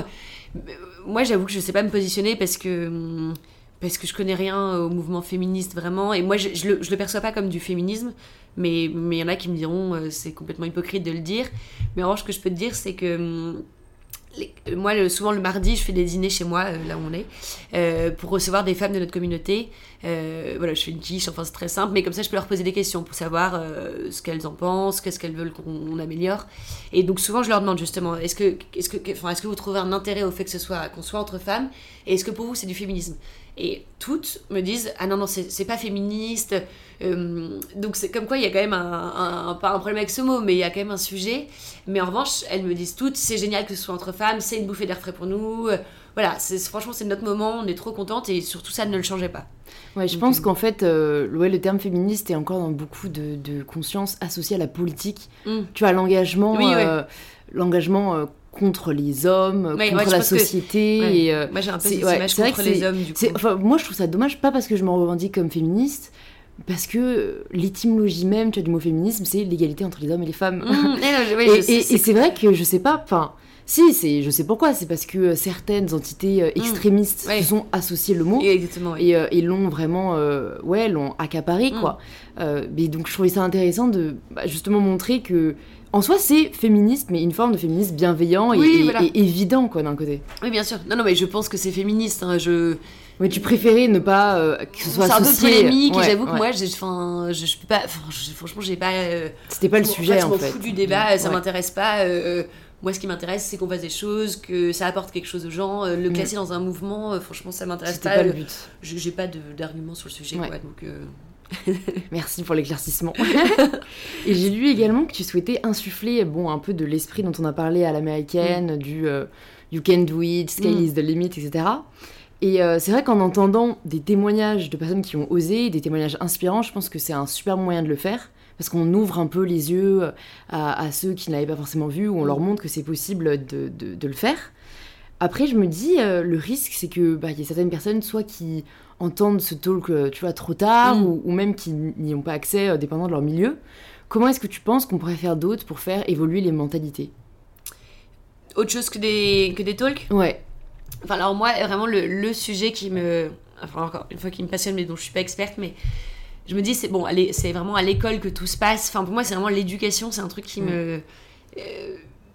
Speaker 2: Moi, j'avoue que je ne sais pas me positionner parce que, parce que je ne connais rien au mouvement féministe vraiment. Et moi, je ne le, je le perçois pas comme du féminisme. Mais il y en a qui me diront euh, c'est complètement hypocrite de le dire. Mais en revanche, ce que je peux te dire, c'est que... Les, moi, le, souvent le mardi, je fais des dîners chez moi, euh, là où on est, euh, pour recevoir des femmes de notre communauté. Euh, voilà, je fais une quiche, enfin c'est très simple, mais comme ça, je peux leur poser des questions pour savoir euh, ce qu'elles en pensent, qu'est-ce qu'elles veulent qu'on améliore. Et donc souvent, je leur demande justement, est-ce que, est-ce que, enfin, est-ce que vous trouvez un intérêt au fait que ce soit, qu'on soit entre femmes, et est-ce que pour vous c'est du féminisme ? Et toutes me disent ah non non c'est, c'est pas féministe. Euh, donc c'est comme quoi il y a quand même un, un, un pas un problème avec ce mot, mais il y a quand même un sujet. Mais en revanche elles me disent toutes c'est génial que ce soit entre femmes, c'est une bouffée d'air frais pour nous. Euh, voilà, c'est, franchement c'est notre moment, on est trop contentes et surtout ça ne le changeait pas.
Speaker 1: Ouais, je donc, pense euh... qu'en fait euh, ouais, le terme féministe est encore dans beaucoup de, de conscience associée à la politique. Mm. Tu vois l'engagement, oui, euh, ouais. l'engagement euh, contre les hommes, ouais, contre ouais, la société.
Speaker 2: Que... Ouais.
Speaker 1: Et, euh,
Speaker 2: moi j'ai un peu cette ouais, image contre les hommes du coup.
Speaker 1: Enfin, moi je trouve ça dommage, pas parce que je me revendique comme féministe, parce que l'étymologie même tu vois, du mot féminisme, c'est l'égalité entre les hommes et les femmes. Mmh, et, ouais, et, sais, et, c'est... et c'est vrai que je sais pas, enfin, si, c'est, je sais pourquoi, c'est parce que certaines entités euh, extrémistes mmh, ouais. se sont associées le mot
Speaker 2: Exactement, ouais.
Speaker 1: et, euh, et l'ont vraiment, euh, ouais, l'ont accaparé, mmh. quoi. Euh, mais donc je trouvais ça intéressant de bah, justement montrer que en soi, c'est féministe, mais une forme de féminisme bienveillant et, oui, et, voilà. et évident, quoi, d'un côté.
Speaker 2: Oui, bien sûr. Non, non, mais je pense que c'est féministe. Hein, je...
Speaker 1: Mais tu préférais ne pas euh, que ce soit
Speaker 2: c'est
Speaker 1: associé...
Speaker 2: C'est un peu polémique, ouais, et j'avoue
Speaker 1: ouais.
Speaker 2: que moi, j'ai, je, je, je peux pas... Je, franchement, j'ai pas... Euh,
Speaker 1: C'était pas le sujet, en fait.
Speaker 2: Je m'en fous du débat, mmh, ça ouais. m'intéresse pas. Euh, moi, ce qui m'intéresse, c'est qu'on fasse des choses, que ça apporte quelque chose aux gens. Euh, le mmh. classer dans un mouvement, euh, franchement, ça m'intéresse
Speaker 1: C'était
Speaker 2: pas.
Speaker 1: pas le but.
Speaker 2: Je, j'ai pas de, d'arguments sur le sujet, ouais. quoi, donc... Euh...
Speaker 1: Merci pour l'éclaircissement. Et j'ai lu également que tu souhaitais insuffler bon, un peu de l'esprit dont on a parlé à l'américaine, mm. du euh, you can do it, sky mm. is the limit, et cetera. Et euh, c'est vrai qu'en entendant des témoignages de personnes qui ont osé, des témoignages inspirants, je pense que c'est un super moyen de le faire, parce qu'on ouvre un peu les yeux à, à ceux qui ne l'avaient pas forcément vu, ou on leur montre que c'est possible de, de, de le faire. Après, je me dis, euh, le risque, c'est que bah, y a certaines personnes, soit qui entendent ce talk, euh, tu vois, trop tard,
Speaker 2: Mm.
Speaker 1: ou, ou même qui n'y ont pas accès, euh, dépendant de leur milieu. Comment est-ce que tu penses qu'on pourrait faire d'autre pour faire évoluer les mentalités ?
Speaker 2: Autre chose que des, que des talks.
Speaker 1: Ouais.
Speaker 2: Enfin, alors moi, vraiment, le, le sujet qui me... Enfin, encore une fois, qui me passionne, mais dont je suis pas experte, mais je me dis, c'est bon, allez, c'est vraiment à l'école que tout se passe. Enfin, pour moi, c'est vraiment l'éducation, c'est un truc qui mm. me... Euh,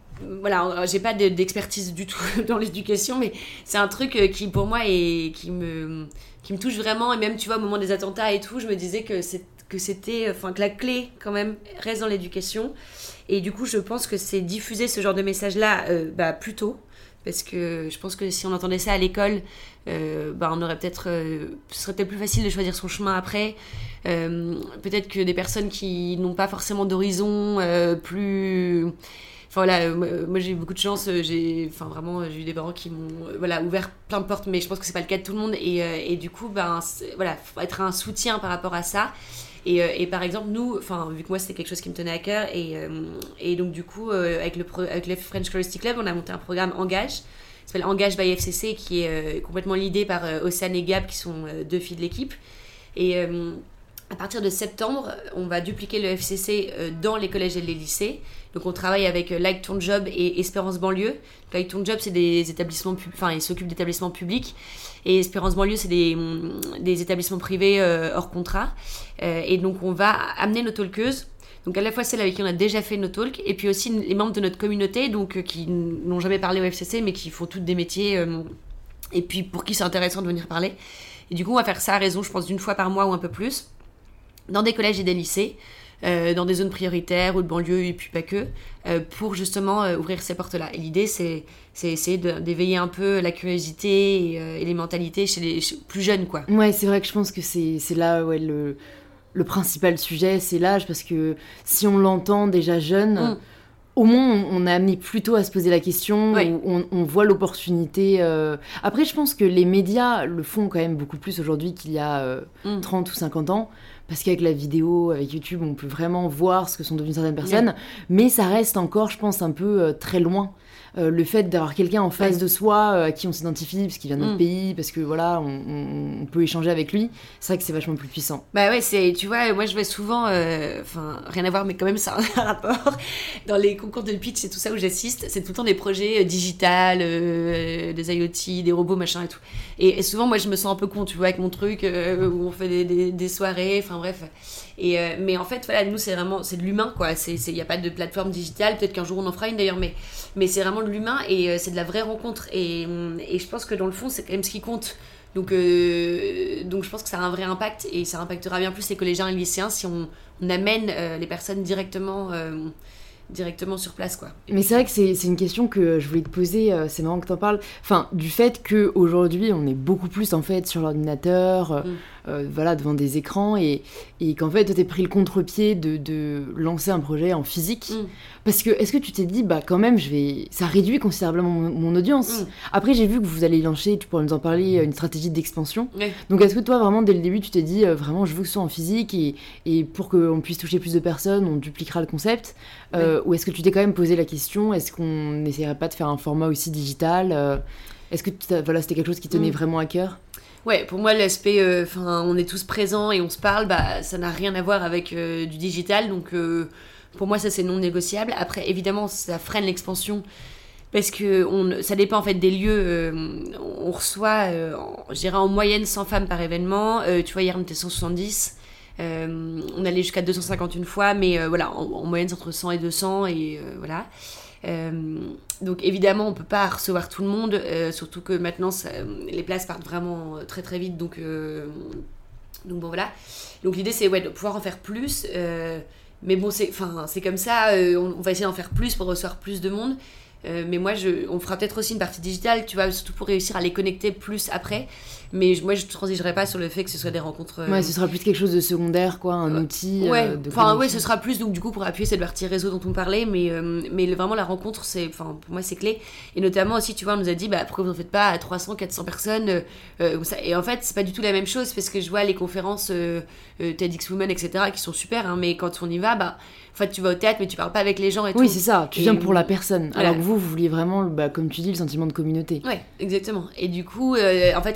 Speaker 2: voilà, j'ai pas de, d'expertise du tout dans l'éducation, mais c'est un truc qui, pour moi, est, qui, me, qui me touche vraiment. Et même, tu vois, au moment des attentats et tout, je me disais que, c'est, que c'était... Enfin, que la clé, quand même, reste dans l'éducation. Et du coup, je pense que c'est diffuser ce genre de message-là euh, bah, plus tôt. Parce que je pense que si on entendait ça à l'école, euh, bah, on aurait peut-être, euh, ce serait peut-être plus facile de choisir son chemin après. Euh, peut-être que des personnes qui n'ont pas forcément d'horizon euh, plus... Enfin voilà, euh, moi j'ai eu beaucoup de chance, j'ai, enfin vraiment j'ai eu des parents qui m'ont euh, voilà, ouvert plein de portes, mais je pense que c'est pas le cas de tout le monde. Et, euh, et du coup, ben, voilà, faut être un soutien par rapport à ça. Et, euh, et par exemple, nous, enfin, vu que moi c'était quelque chose qui me tenait à cœur, et, euh, et donc du coup, euh, avec, le pro- avec le French Curiosity Club, on a monté un programme Engage, qui s'appelle Engage by F C C, qui est euh, complètement l'idée par euh, Océane et Gab, qui sont euh, deux filles de l'équipe. Et euh, à partir de septembre, on va dupliquer le F C C euh, dans les collèges et les lycées. Donc on travaille avec euh, Like Ton Job et Espérance Banlieue. Like Ton Job, c'est des établissements, pub- enfin ils s'occupent d'établissements publics. Et Espérance Banlieue, c'est des, des établissements privés euh, hors contrat. Euh, et donc, on va amener nos talkeuses. Donc, à la fois celles avec qui on a déjà fait nos talks, et puis aussi les membres de notre communauté, donc euh, qui n'ont jamais parlé au F C C, mais qui font toutes des métiers, euh, et puis pour qui c'est intéressant de venir parler. Et du coup, on va faire ça à raison, je pense, d'une fois par mois ou un peu plus, dans des collèges et des lycées, euh, dans des zones prioritaires ou de banlieue, et puis pas que, euh, pour justement euh, ouvrir ces portes-là. Et l'idée, c'est, c'est essayer de, d'éveiller un peu la curiosité et, euh, et les mentalités chez les chez, plus jeunes, quoi.
Speaker 1: Ouais, c'est vrai que je pense que c'est, c'est là, ouais, le, le principal sujet, c'est l'âge, parce que si on l'entend déjà jeune... Mm. Au moins, on, on a amené plutôt à se poser la question,
Speaker 2: ouais.
Speaker 1: on, on voit l'opportunité. Euh... Après, je pense que les médias le font quand même beaucoup plus aujourd'hui qu'il y a euh, mm. trente ou cinquante ans, parce qu'avec la vidéo, avec YouTube, on peut vraiment voir ce que sont devenues certaines personnes, ouais. mais ça reste encore, je pense, un peu euh, très loin. Euh, le fait d'avoir quelqu'un en face ouais. de soi euh, à qui on s'identifie parce qu'il vient de notre mm. pays, parce que voilà, on, on, on peut échanger avec lui, c'est vrai que c'est vachement plus puissant.
Speaker 2: Bah ouais, c'est, tu vois, moi je vais souvent, enfin euh, rien à voir, mais quand même ça a un rapport, dans les concours de pitch et tout ça où j'assiste, c'est tout le temps des projets euh, digitales, euh, des IoT, des robots, machin et tout. Et, et souvent moi je me sens un peu con, tu vois, avec mon truc euh, où on fait des, des, des soirées, enfin bref. Et euh, mais en fait, voilà, nous c'est vraiment, c'est de l'humain quoi, il n'y a pas de plateforme digitale, peut-être qu'un jour on en fera une d'ailleurs, mais, mais c'est vraiment de l'humain et euh, c'est de la vraie rencontre. Et, et je pense que dans le fond, c'est quand même ce qui compte. Donc, euh, donc je pense que ça a un vrai impact et ça impactera bien plus les collégiens et les lycéens si on, on amène euh, les personnes directement, euh, directement sur place, quoi.
Speaker 1: Mais c'est vrai que c'est, c'est une question que je voulais te poser, euh, c'est marrant que t'en parles, enfin, du fait qu'aujourd'hui on est beaucoup plus en fait sur l'ordinateur, euh, mm. euh, voilà, devant des écrans et, et qu'en fait toi t'es pris le contre-pied de, de lancer un projet en physique. Mm. Parce que, est-ce que tu t'es dit, bah quand même, je vais... ça réduit considérablement mon, mon audience. Mm. Après, j'ai vu que vous allez lancer, tu pourrais nous en parler, une stratégie d'expansion. Oui. Donc, est-ce que toi, vraiment, dès le début, tu t'es dit, euh, vraiment, je veux que ce soit en physique et, et pour qu'on puisse toucher plus de personnes, on dupliquera le concept euh, oui. Ou est-ce que tu t'es quand même posé la question, est-ce qu'on n'essaierait pas de faire un format aussi digital euh, Est-ce que voilà, c'était quelque chose qui tenait mm. vraiment à cœur?
Speaker 2: Ouais, pour moi, l'aspect, enfin, euh, on est tous présents et on se parle, bah, ça n'a rien à voir avec euh, du digital, donc... Euh, pour moi, ça, c'est non négociable. Après, évidemment, ça freine l'expansion parce que on, ça dépend en fait des lieux. Euh, on reçoit, euh, je dirais en moyenne cent femmes par événement. Euh, tu vois, hier, on était cent soixante-dix. Euh, on allait jusqu'à deux cent cinquante une fois, mais euh, voilà, en, en moyenne, c'est entre cent et deux cents. Et euh, voilà. Euh, donc, évidemment, on peut pas recevoir tout le monde, euh, surtout que maintenant, ça, les places partent vraiment très, très vite. Donc, euh, donc bon, voilà. Donc, l'idée, c'est ouais, de pouvoir en faire plus. Euh, Mais bon, c'est, c'est comme ça, euh, on, on va essayer d'en faire plus pour recevoir plus de monde. Euh, mais moi, je, on fera peut-être aussi une partie digitale, tu vois, surtout pour réussir à les connecter plus après. Mais je, moi, je ne transigerai pas sur le fait que ce soit des rencontres... Euh...
Speaker 1: Ouais, ce sera plus quelque chose de secondaire, quoi, un euh, outil
Speaker 2: ouais.
Speaker 1: euh, de
Speaker 2: Enfin, ouais, ce sera plus, donc du coup, pour appuyer cette partie réseau dont on parlait. Mais, euh, mais le, vraiment, la rencontre, c'est, enfin, pour moi, c'est clé. Et notamment aussi, tu vois, on nous a dit, bah, pourquoi vous n'en faites pas à trois cents, quatre cents personnes euh, comme ça. Et en fait, c'est pas du tout la même chose, parce que je vois les conférences euh, euh, TEDx Women, et cetera, qui sont super, hein, mais quand on y va, bah... En fait, tu vas au théâtre, mais tu parles pas avec les gens et
Speaker 1: oui,
Speaker 2: tout.
Speaker 1: Oui, c'est ça. Tu et viens pour la personne.
Speaker 2: Voilà.
Speaker 1: Alors que vous, vous vouliez vraiment, bah, comme tu dis, le sentiment de communauté.
Speaker 2: Ouais, exactement. Et du coup, euh, en fait, quand elles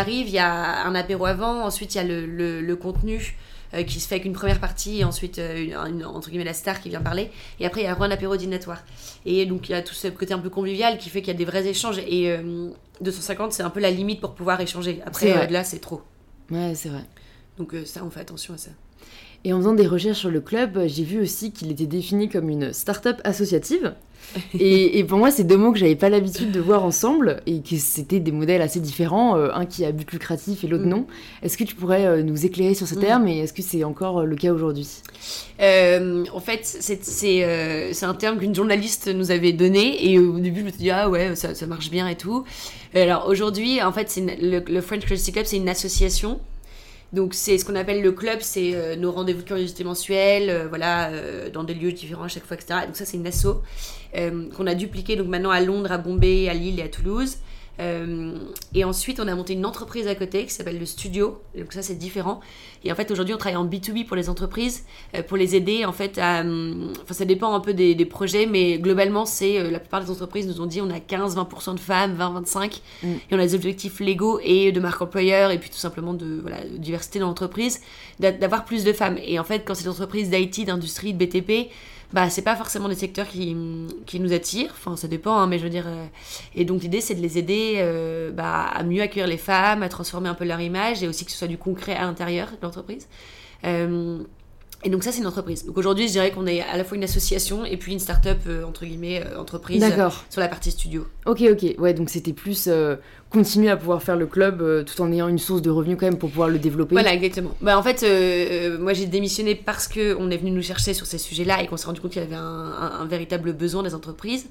Speaker 2: arrivent, il y a un apéro avant, ensuite il y a le, le, le contenu euh, qui se fait avec une première partie, et ensuite euh, une, une, entre guillemets la star qui vient parler, et après il y a un apéro dînatoire. Et donc il y a tout ce côté un peu convivial qui fait qu'il y a des vrais échanges, et euh, deux cent cinquante c'est un peu la limite pour pouvoir échanger. Après euh, là c'est trop.
Speaker 1: Ouais, c'est vrai.
Speaker 2: Donc euh, ça, on fait attention à ça.
Speaker 1: Et en faisant des recherches sur le club, j'ai vu aussi qu'il était défini comme une start-up associative. et, et pour moi, c'est deux mots que j'avais pas l'habitude de voir ensemble et que c'était des modèles assez différents, euh, un qui a but lucratif et l'autre mm. non. Est-ce que tu pourrais euh, nous éclairer sur ce mm. terme et est-ce que c'est encore le cas aujourd'hui ?
Speaker 2: euh, En fait, c'est, c'est, euh, c'est un terme qu'une journaliste nous avait donné et au début, je me suis dit, ah ouais, ça, ça marche bien et tout. Alors aujourd'hui, en fait, c'est une, le, le French Curiosity Club, c'est une association. Donc c'est ce qu'on appelle le club, c'est euh, nos rendez-vous de curiosité mensuels, euh, voilà, euh, dans des lieux différents à chaque fois, et cetera. Donc ça c'est une asso euh, qu'on a dupliqué donc maintenant à Londres, à Bombay, à Lille et à Toulouse. Euh, et ensuite on a monté une entreprise à côté qui s'appelle le Studio. Donc ça c'est différent. Et en fait aujourd'hui on travaille en B deux B pour les entreprises, euh, pour les aider en fait à... Euh, enfin ça dépend un peu des, des projets, mais globalement c'est... Euh, la plupart des entreprises nous ont dit on a quinze à vingt pour cent de femmes, vingt à vingt-cinq pour cent. Mm. Et on a des objectifs légaux et de marque employeur et puis tout simplement de, voilà, de diversité dans l'entreprise, d'avoir plus de femmes. Et en fait quand c'est des entreprises d'I T, d'industrie, de B T P... bah c'est pas forcément des secteurs qui, qui nous attirent, enfin ça dépend hein, mais je veux dire euh... et donc l'idée c'est de les aider euh, bah, à mieux accueillir les femmes, à transformer un peu leur image et aussi que ce soit du concret à l'intérieur de l'entreprise euh... et donc ça c'est une entreprise. Donc aujourd'hui je dirais qu'on est à la fois une association et puis une start-up euh, entre guillemets euh, entreprise euh, sur la partie studio.
Speaker 1: Ok ok, ouais donc c'était plus euh, continuer à pouvoir faire le club euh, tout en ayant une source de revenus quand même pour pouvoir le développer.
Speaker 2: Voilà exactement. Bah en fait euh, moi j'ai démissionné parce qu'on est venu nous chercher sur ces sujets-là et qu'on s'est rendu compte qu'il y avait un, un, un véritable besoin des entreprises.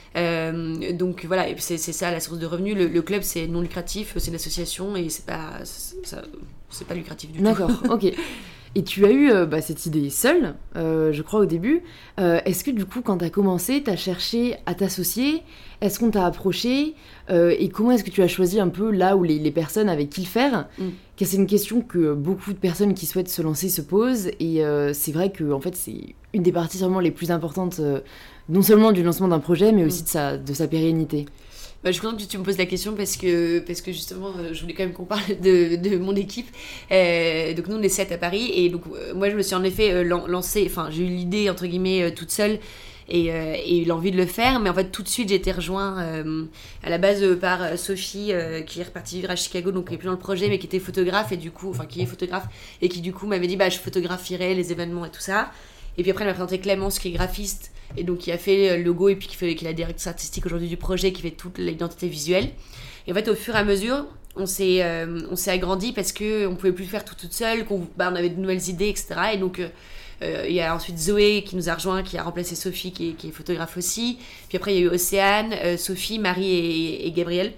Speaker 2: Euh, donc voilà, et c'est, c'est ça la source de revenus. Le, le club c'est non lucratif, c'est une association et c'est pas, c'est, ça, c'est pas lucratif du
Speaker 1: D'accord, tout. D'accord, ok. Et tu as eu euh, bah, cette idée seule, euh, je crois, au début. Euh, est-ce que du coup, quand tu as commencé, tu as cherché à t'associer ? Est-ce qu'on t'a approché ? euh, Et comment est-ce que tu as choisi un peu là où les, les personnes avec qui le faire ? mm. Car c'est une question que beaucoup de personnes qui souhaitent se lancer se posent. Et euh, c'est vrai que en fait, c'est une des parties vraiment les plus importantes, euh, non seulement du lancement d'un projet, mais aussi mm. de, sa, de sa pérennité.
Speaker 2: Bah, je suis contente que tu me poses la question parce que, parce que justement, euh, je voulais quand même qu'on parle de, de mon équipe. Euh, donc nous, on est sept à Paris et donc euh, moi, je me suis en effet euh, lancée, enfin, j'ai eu l'idée, entre guillemets, euh, toute seule et, euh, et l'envie de le faire. Mais en fait, tout de suite, j'ai été rejointe euh, à la base euh, par Sophie euh, qui est repartie vivre à Chicago, donc qui est plus dans le projet, mais qui était photographe et du coup, enfin, qui est photographe et qui du coup m'avait dit, bah, je photographierais les événements et tout ça. Et puis après, elle m'a présenté Clémence qui est graphiste et donc qui a fait le logo et puis qui, fait, qui est la directrice artistique aujourd'hui du projet, qui fait toute l'identité visuelle. Et en fait, au fur et à mesure, on s'est, euh, on s'est agrandi parce qu'on ne pouvait plus le faire tout toute seule, qu'on bah, on avait de nouvelles idées, et cetera. Et donc, euh, il y a ensuite Zoé qui nous a rejoint, qui a remplacé Sophie, qui est, qui est photographe aussi. Puis après, il y a eu Océane, euh, Sophie, Marie et, et Gabrielle.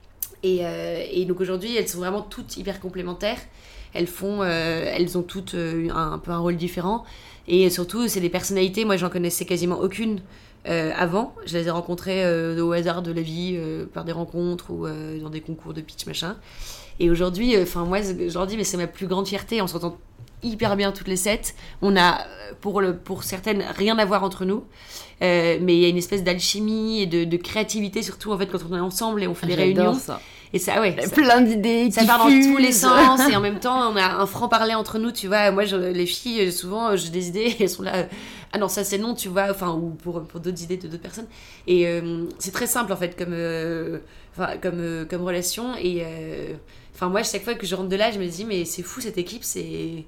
Speaker 2: Et, euh, et donc aujourd'hui, elles sont vraiment toutes hyper complémentaires. Elles, font, euh, elles ont toutes euh, un, un peu un rôle différent. Et surtout, c'est des personnalités, moi j'en connaissais quasiment aucune euh, avant. Je les ai rencontrées euh, au hasard de la vie, euh, par des rencontres ou euh, dans des concours de pitch, machin. Et aujourd'hui, enfin euh, moi je leur dis, mais c'est ma plus grande fierté, on s'entend hyper bien toutes les sept. On a, pour, le, pour certaines, rien à voir entre nous. Euh, mais il y a une espèce d'alchimie et de, de créativité, surtout en fait quand on est ensemble et on fait des réunions.
Speaker 1: Ça.
Speaker 2: Et ça, ouais,
Speaker 1: ça, plein d'idées,
Speaker 2: ça part dans tous les sens et en même temps on a un franc-parler entre nous, tu vois. Moi, je, les filles, souvent, j'ai des idées, elles sont là. Euh, ah non, ça c'est non, tu vois. Enfin, ou pour pour d'autres idées de d'autres personnes. Et euh, c'est très simple en fait, comme euh, enfin comme euh, comme relation. Et enfin euh, moi, chaque fois que je rentre de là, je me dis mais c'est fou cette équipe, c'est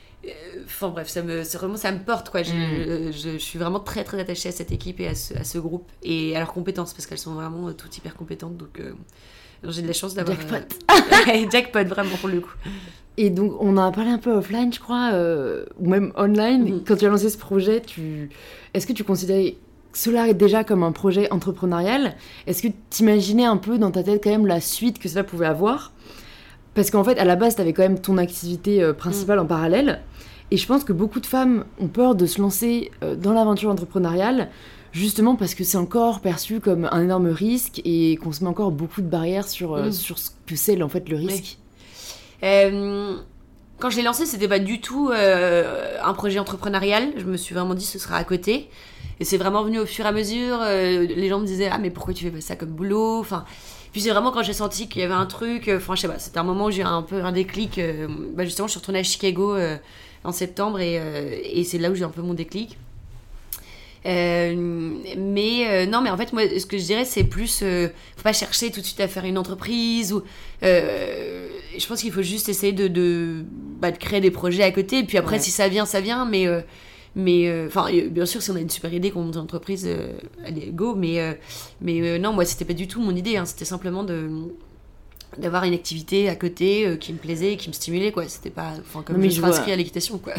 Speaker 2: enfin bref, ça me, c'est vraiment, ça me porte quoi. Je, mm. je, je, je suis vraiment très très attachée à cette équipe et à ce, à ce groupe et à leurs compétences parce qu'elles sont vraiment euh, toutes hyper compétentes. Donc euh, j'ai de la chance d'avoir
Speaker 1: jackpot.
Speaker 2: Euh... jackpot vraiment pour le coup.
Speaker 1: Et donc on en a parlé un peu offline, je crois, euh, ou même online. Mm. Quand tu as lancé ce projet, tu... est-ce que tu considérais cela déjà comme un projet entrepreneurial ? Est-ce que tu imaginais un peu dans ta tête quand même la suite que cela pouvait avoir ? Parce qu'en fait, à la base, tu avais quand même ton activité euh, principale mm. en parallèle. Et je pense que beaucoup de femmes ont peur de se lancer euh, dans l'aventure entrepreneuriale, justement parce que c'est encore perçu comme un énorme risque et qu'on se met encore beaucoup de barrières sur, euh, mm. sur ce que c'est en fait le risque.
Speaker 2: Oui. Euh, quand je l'ai lancé, c'était pas du tout euh, un projet entrepreneurial. Je me suis vraiment dit ce sera à côté. Et c'est vraiment venu au fur et à mesure. Euh, les gens me disaient « Ah, mais pourquoi tu fais ça comme boulot ?» Enfin... Puis c'est vraiment quand j'ai senti qu'il y avait un truc, enfin, euh, je sais pas, c'était un moment où j'ai eu un peu un déclic. Euh, bah, justement, je suis retournée à Chicago euh, en septembre et, euh, et c'est là où j'ai un peu mon déclic. Euh, mais euh, non, mais en fait, moi, ce que je dirais, c'est plus, euh, faut pas chercher tout de suite à faire une entreprise ou. Euh, je pense qu'il faut juste essayer de, de, bah, de créer des projets à côté. Et puis après, ouais. si ça vient, ça vient. Mais, euh, mais, enfin, euh, bien sûr, si on a une super idée qu'on monte une entreprise, euh, allez, go. Mais, euh, mais euh, non, moi, c'était pas du tout mon idée. Hein, c'était simplement de. D'avoir une activité à côté euh, qui me plaisait, qui me stimulait, quoi. C'était pas, enfin, comme non, je, je suis inscrite à l'équitation, quoi.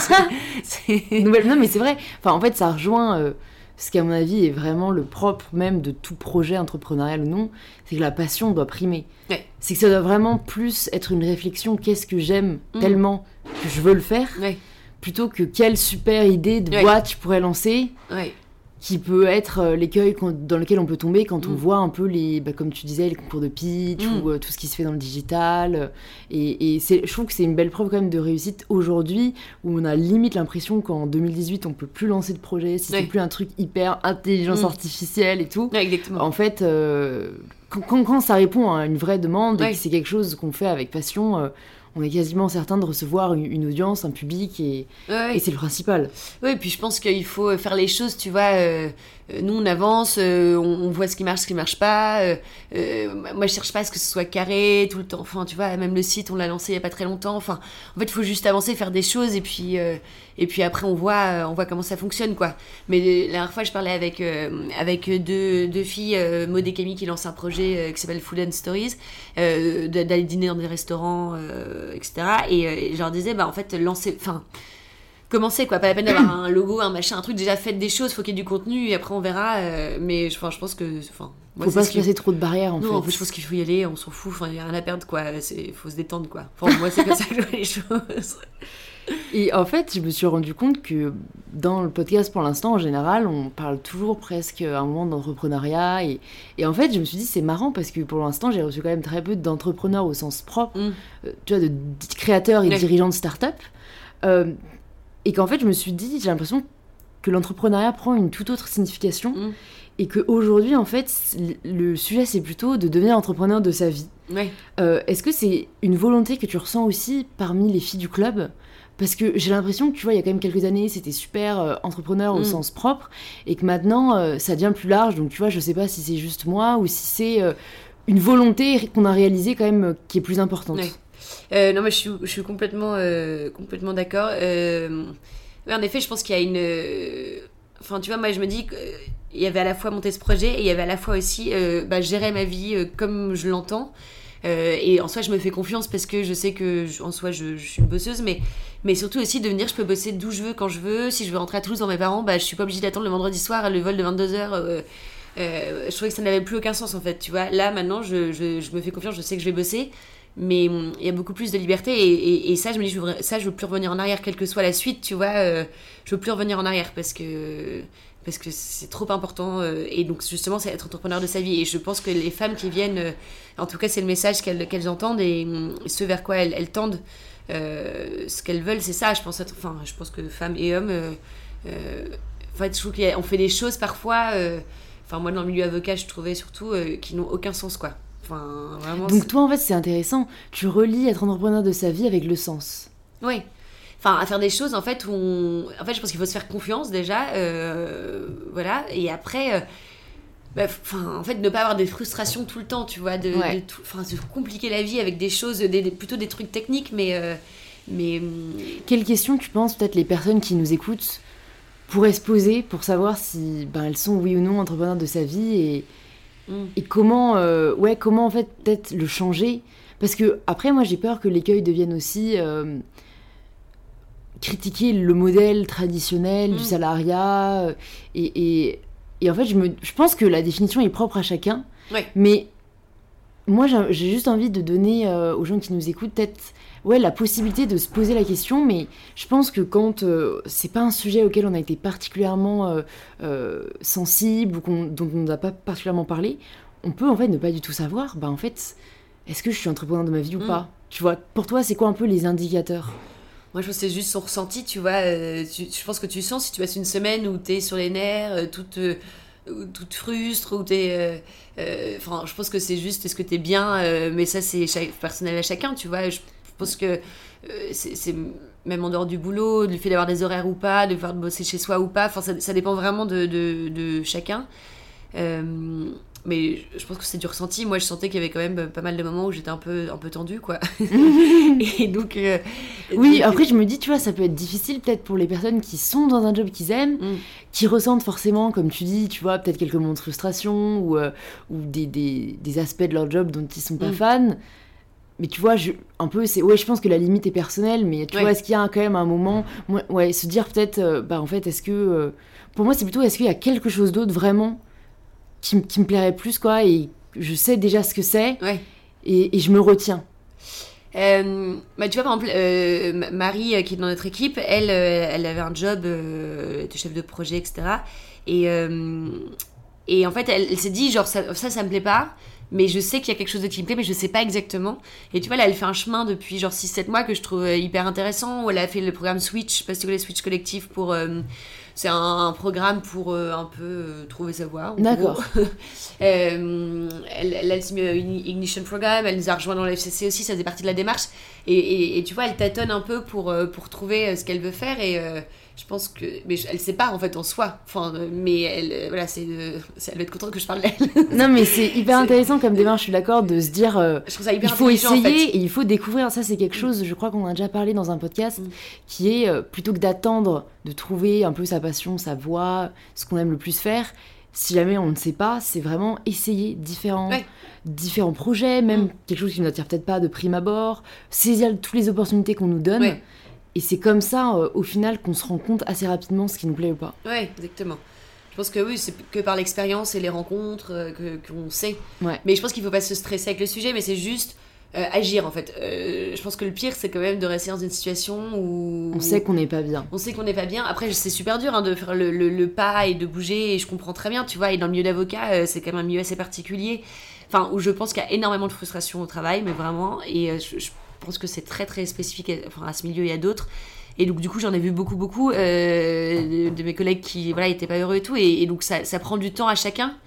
Speaker 1: c'est, c'est... Nouvelle... Non, mais c'est vrai. Enfin, en fait, ça rejoint euh, ce qui, à mon avis, est vraiment le propre même de tout projet entrepreneurial ou non, c'est que la passion doit primer.
Speaker 2: Ouais.
Speaker 1: C'est que ça doit vraiment plus être une réflexion, qu'est-ce que j'aime mmh. tellement que je veux le faire,
Speaker 2: ouais.
Speaker 1: plutôt que quelle super idée de
Speaker 2: ouais.
Speaker 1: boîte je pourrais lancer.
Speaker 2: Ouais.
Speaker 1: Qui peut être l'écueil dans lequel on peut tomber quand mmh. on voit un peu les, bah, comme tu disais, les concours de pitch mmh. ou euh, tout ce qui se fait dans le digital. Et, et c'est, je trouve que c'est une belle preuve quand même de réussite aujourd'hui, où on a limite l'impression qu'en deux mille dix-huit, on peut plus lancer de projet, si ouais. c'est plus un truc hyper intelligence mmh. artificielle et tout.
Speaker 2: Ouais, exactement.
Speaker 1: En fait, euh, quand, quand, quand ça répond à une vraie demande ouais. et que c'est quelque chose qu'on fait avec passion... Euh, on est quasiment certain de recevoir une, une audience, un public, et,
Speaker 2: ouais.
Speaker 1: et c'est le principal.
Speaker 2: Oui, et puis je pense qu'il faut faire les choses, tu vois, euh, nous on avance, euh, on, on voit ce qui marche, ce qui marche pas, euh, euh, moi je cherche pas à ce que ce soit carré tout le temps, enfin tu vois, même le site on l'a lancé il y a pas très longtemps, enfin en fait il faut juste avancer, faire des choses, et puis, euh, et puis après on voit, on voit comment ça fonctionne, quoi. Mais la dernière fois je parlais avec, euh, avec deux, deux filles, euh, Maud et Camille, qui lancent un projet euh, qui s'appelle Food and Stories, euh, d'aller dîner dans des restaurants, euh, et cetera. Et, euh, et je leur disais, bah en fait, lancer, enfin, commencer, quoi. Pas la peine d'avoir un logo, un machin, un truc. Déjà, faites des choses, faut qu'il y ait du contenu, et après on verra. Euh, mais enfin, je pense que, enfin,
Speaker 1: moi, faut pas se placer trop de barrières, en
Speaker 2: non,
Speaker 1: fait.
Speaker 2: Non, en fait, je pense qu'il faut y aller, on s'en fout. Enfin, il y a rien à perdre, quoi. C'est, faut se détendre, quoi. Enfin, moi, c'est comme ça que je vois les choses.
Speaker 1: Et en fait, je me suis rendu compte que dans le podcast, pour l'instant, en général, on parle toujours presque à un moment d'entrepreneuriat. Et, et en fait, je me suis dit, c'est marrant parce que pour l'instant, j'ai reçu quand même très peu d'entrepreneurs au sens propre, mm. euh, tu vois, de créateurs et ouais. dirigeants de start-up. Euh, et qu'en fait, je me suis dit, j'ai l'impression que l'entrepreneuriat prend une toute autre signification. Mm. Et qu'aujourd'hui, en fait, le sujet, c'est plutôt de devenir entrepreneur de sa vie.
Speaker 2: Ouais.
Speaker 1: Euh, est-ce que c'est une volonté que tu ressens aussi parmi les filles du club ? Parce que j'ai l'impression que, tu vois, il y a quand même quelques années, c'était super euh, entrepreneur au mmh. sens propre, et que maintenant, euh, ça devient plus large. Donc, tu vois, je sais pas si c'est juste moi ou si c'est euh, une volonté qu'on a réalisée quand même euh, qui est plus importante.
Speaker 2: Ouais. Euh, non, mais je suis, je suis complètement, euh, complètement d'accord. Euh, ouais, en effet, je pense qu'il y a une... Enfin, euh, tu vois, moi, je me dis qu'il y avait à la fois monter ce projet et il y avait à la fois aussi euh, bah, gérer ma vie euh, comme je l'entends. Euh, et en soi, je me fais confiance parce que je sais que, je, en soi, je, je suis une bosseuse, mais, mais surtout aussi de me dire, je peux bosser d'où je veux, quand je veux. Si je veux rentrer à Toulouse dans mes parents, bah, je suis pas obligée d'attendre le vendredi soir, le vol de vingt-deux heures. Euh, euh, je trouvais que ça n'avait plus aucun sens, en fait. Tu vois, là, maintenant, je, je, je me fais confiance, je sais que je vais bosser, mais il y a beaucoup plus de liberté. Et, et, et ça, je me dis, je veux, ça, je veux plus revenir en arrière, quelle que soit la suite, tu vois. Euh, je veux plus revenir en arrière parce que... parce que c'est trop important, euh, et donc justement c'est être entrepreneur de sa vie, et je pense que les femmes qui viennent, euh, en tout cas c'est le message qu'elles, qu'elles entendent, et, et ce vers quoi elles, elles tendent, euh, ce qu'elles veulent, c'est ça, je pense, être, enfin je pense que femmes et hommes, euh, euh, en fait je trouve qu'on fait des choses parfois, euh, enfin moi dans le milieu avocat je trouvais surtout, euh, qui n'ont aucun sens, quoi. Enfin, vraiment,
Speaker 1: donc
Speaker 2: c'est...
Speaker 1: toi en fait c'est intéressant, tu relis être entrepreneur de sa vie avec le sens.
Speaker 2: Oui. Enfin, à faire des choses, en fait, où on... En fait, je pense qu'il faut se faire confiance, déjà. Euh, voilà. Et après... Euh... Bah, en fait, ne pas avoir des frustrations tout le temps, tu vois. De,
Speaker 1: ouais.
Speaker 2: de tout... Enfin, se compliquer la vie avec des choses... Des, des, plutôt des trucs techniques, mais... Euh... mais...
Speaker 1: Quelles questions, tu penses, peut-être, les personnes qui nous écoutent pourraient se poser pour savoir si ben, elles sont, oui ou non, entrepreneurs de sa vie, et, mm. et comment... Euh... Ouais, comment, en fait, peut-être le changer. Parce que, après, moi, j'ai peur que l'écueil devienne aussi... Euh... critiquer le modèle traditionnel mmh. du salariat, et, et, et en fait je, me, je pense que la définition est propre à chacun,
Speaker 2: ouais.
Speaker 1: mais moi j'ai, j'ai juste envie de donner euh, aux gens qui nous écoutent peut-être ouais, la possibilité de se poser la question, mais je pense que quand euh, c'est pas un sujet auquel on a été particulièrement euh, euh, sensible, ou qu'on, dont on n'a pas particulièrement parlé, on peut en fait ne pas du tout savoir, bah en fait est-ce que je suis entrepreneur de ma vie ou mmh. pas, tu vois. Pour toi c'est quoi un peu les indicateurs?
Speaker 2: Moi, je pense que c'est juste son ressenti, tu vois. Euh, tu, je pense que tu sens si tu passes une semaine où t'es sur les nerfs, euh, toute, euh, où tu te frustres, où t'es... Enfin, euh, euh, je pense que c'est juste, est-ce que t'es bien euh, mais ça, c'est chaque, personnel à chacun, tu vois. Je pense que euh, c'est, c'est même en dehors du boulot, du fait d'avoir des horaires ou pas, de pouvoir bosser chez soi ou pas, enfin, ça, ça dépend vraiment de, de, de chacun. Euh, mais je pense que c'est du ressenti. Moi, je sentais qu'il y avait quand même pas mal de moments où j'étais un peu, un peu tendue, quoi. Et donc... Euh,
Speaker 1: oui,
Speaker 2: donc,
Speaker 1: après, je me dis, tu vois, ça peut être difficile peut-être pour les personnes qui sont dans un job qu'ils aiment, mm. qui ressentent forcément, comme tu dis, tu vois, peut-être quelques moments de frustration ou, euh, ou des, des, des aspects de leur job dont ils sont pas mm. fans. Mais tu vois, je, un peu, c'est... Ouais, je pense que la limite est personnelle, mais tu ouais. vois, est-ce qu'il y a quand même un moment... Ouais, se dire peut-être, euh, bah en fait, est-ce que... Euh, pour moi, c'est plutôt, est-ce qu'il y a quelque chose d'autre vraiment qui, qui me plairait plus, quoi, et je sais déjà ce que c'est,
Speaker 2: ouais.
Speaker 1: et, et je me retiens.
Speaker 2: Euh, bah, tu vois, par exemple, euh, Marie, euh, qui est dans notre équipe, elle, euh, elle avait un job euh, de chef de projet, et cetera. Et, euh, et en fait, elle, elle s'est dit, genre, ça, ça, ça me plaît pas, mais je sais qu'il y a quelque chose de qui me plaît, mais je sais pas exactement. Et tu vois, là, elle fait un chemin depuis genre six sept mois que je trouve hyper intéressant, où elle a fait le programme Switch, je sais pas si tu connais Switch Collectif, pour... Euh, c'est un, un programme pour euh, un peu euh, trouver sa voie.
Speaker 1: D'accord.
Speaker 2: euh, elle, elle a une Ignition Programme, elle nous a rejoint dans l'F C C aussi, ça faisait partie de la démarche. Et, et, et tu vois, elle tâtonne un peu pour, pour trouver ce qu'elle veut faire. Et euh, je pense que... Mais elle sait pas, en fait, en soi. Enfin, mais elle, voilà, c'est, c'est, elle va être contente que je parle d'elle.
Speaker 1: Non, mais c'est hyper c'est... intéressant comme démarche, je suis d'accord, de se dire... Euh,
Speaker 2: je trouve ça hyper
Speaker 1: il faut essayer,
Speaker 2: en fait.
Speaker 1: Et il faut découvrir. Ça, c'est quelque chose, je crois qu'on a déjà parlé dans un podcast, mm. qui est, euh, plutôt que d'attendre de trouver un peu sa passion, sa voie, ce qu'on aime le plus faire, si jamais on ne sait pas, c'est vraiment essayer différents, ouais. différents projets, même mm. quelque chose qui ne nous attire peut-être pas de prime abord, saisir toutes les opportunités qu'on nous donne. Ouais. Et c'est comme ça, euh, au final, qu'on se rend compte assez rapidement ce qui nous plaît ou pas.
Speaker 2: Ouais, exactement. Je pense que oui, c'est que par l'expérience et les rencontres euh, que, qu'on sait.
Speaker 1: Ouais.
Speaker 2: Mais je pense qu'il ne faut pas se stresser avec le sujet, mais c'est juste euh, agir, en fait. Euh, je pense que le pire, c'est quand même de rester dans une situation où...
Speaker 1: On sait qu'on n'est pas bien.
Speaker 2: On sait qu'on n'est pas bien. Après, c'est super dur hein, de faire le, le, le pas et de bouger, et je comprends très bien, tu vois. Et dans le milieu d'avocat, euh, c'est quand même un milieu assez particulier, enfin, où je pense qu'il y a énormément de frustration au travail, mais vraiment, et euh, je, je pense que c'est très, très spécifique à, enfin, à ce milieu et à d'autres. Et donc, du coup, j'en ai vu beaucoup, beaucoup euh, de, de mes collègues qui, voilà, étaient pas heureux et tout. Et, et donc, ça, ça prend du temps à chacun.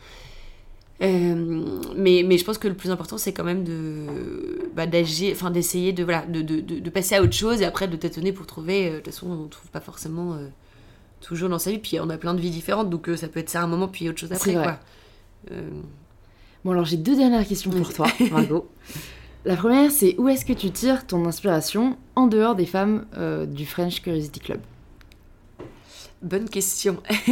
Speaker 2: Euh, mais, mais je pense que le plus important, c'est quand même de, bah, d'agir, enfin, d'essayer de, voilà, de, de, de, de passer à autre chose et après de tâtonner pour trouver. Euh, de toute façon, on ne trouve pas forcément euh, toujours dans sa vie. Puis, on a plein de vies différentes. Donc, euh, ça peut être ça à un moment, puis autre chose après, quoi. Euh...
Speaker 1: Bon, alors, j'ai deux dernières questions pour toi, Margot. La première, c'est où est-ce que tu tires ton inspiration en dehors des femmes euh, du French Curiosity Club ?
Speaker 2: Bonne question.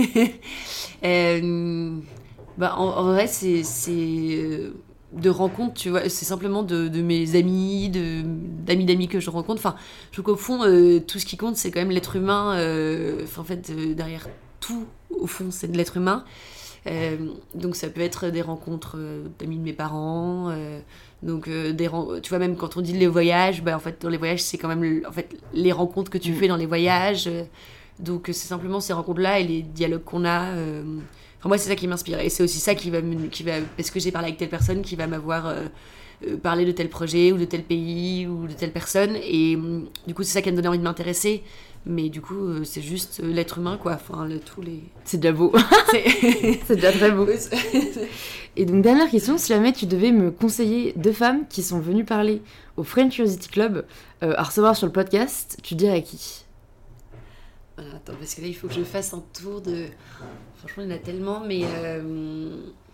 Speaker 2: euh, bah, en, en vrai, c'est, c'est euh, de rencontres, tu vois, c'est simplement de, de mes amis, de, d'amis d'amis que je rencontre. Enfin, je trouve qu'au fond, euh, tout ce qui compte, c'est quand même l'être humain. Euh, en fait, euh, derrière tout, au fond, c'est de l'être humain. Euh, donc ça peut être des rencontres euh, d'amis de mes parents, euh, donc euh, des tu vois, même quand on dit les voyages, bah en fait dans les voyages c'est quand même le, en fait les rencontres que tu fais dans les voyages, euh, donc c'est simplement ces rencontres là et les dialogues qu'on a. Euh, enfin moi c'est ça qui m'inspire et c'est aussi ça qui va me, qui va parce que j'ai parlé avec telle personne qui va m'avoir euh, euh, parlé de tel projet ou de tel pays ou de telle personne et euh, du coup c'est ça qui me donnait envie de m'intéresser. Mais du coup, euh, c'est juste euh, l'être humain, quoi. Enfin, le, tous les...
Speaker 1: C'est déjà beau. C'est... c'est déjà très beau. Et donc, dernière question, si jamais tu devais me conseiller deux femmes qui sont venues parler au French Curiosity Club euh, à recevoir sur le podcast, tu dirais qui ?
Speaker 2: Alors, attends, parce que là, il faut que je fasse un tour de... Franchement, il y en a tellement, mais... Euh...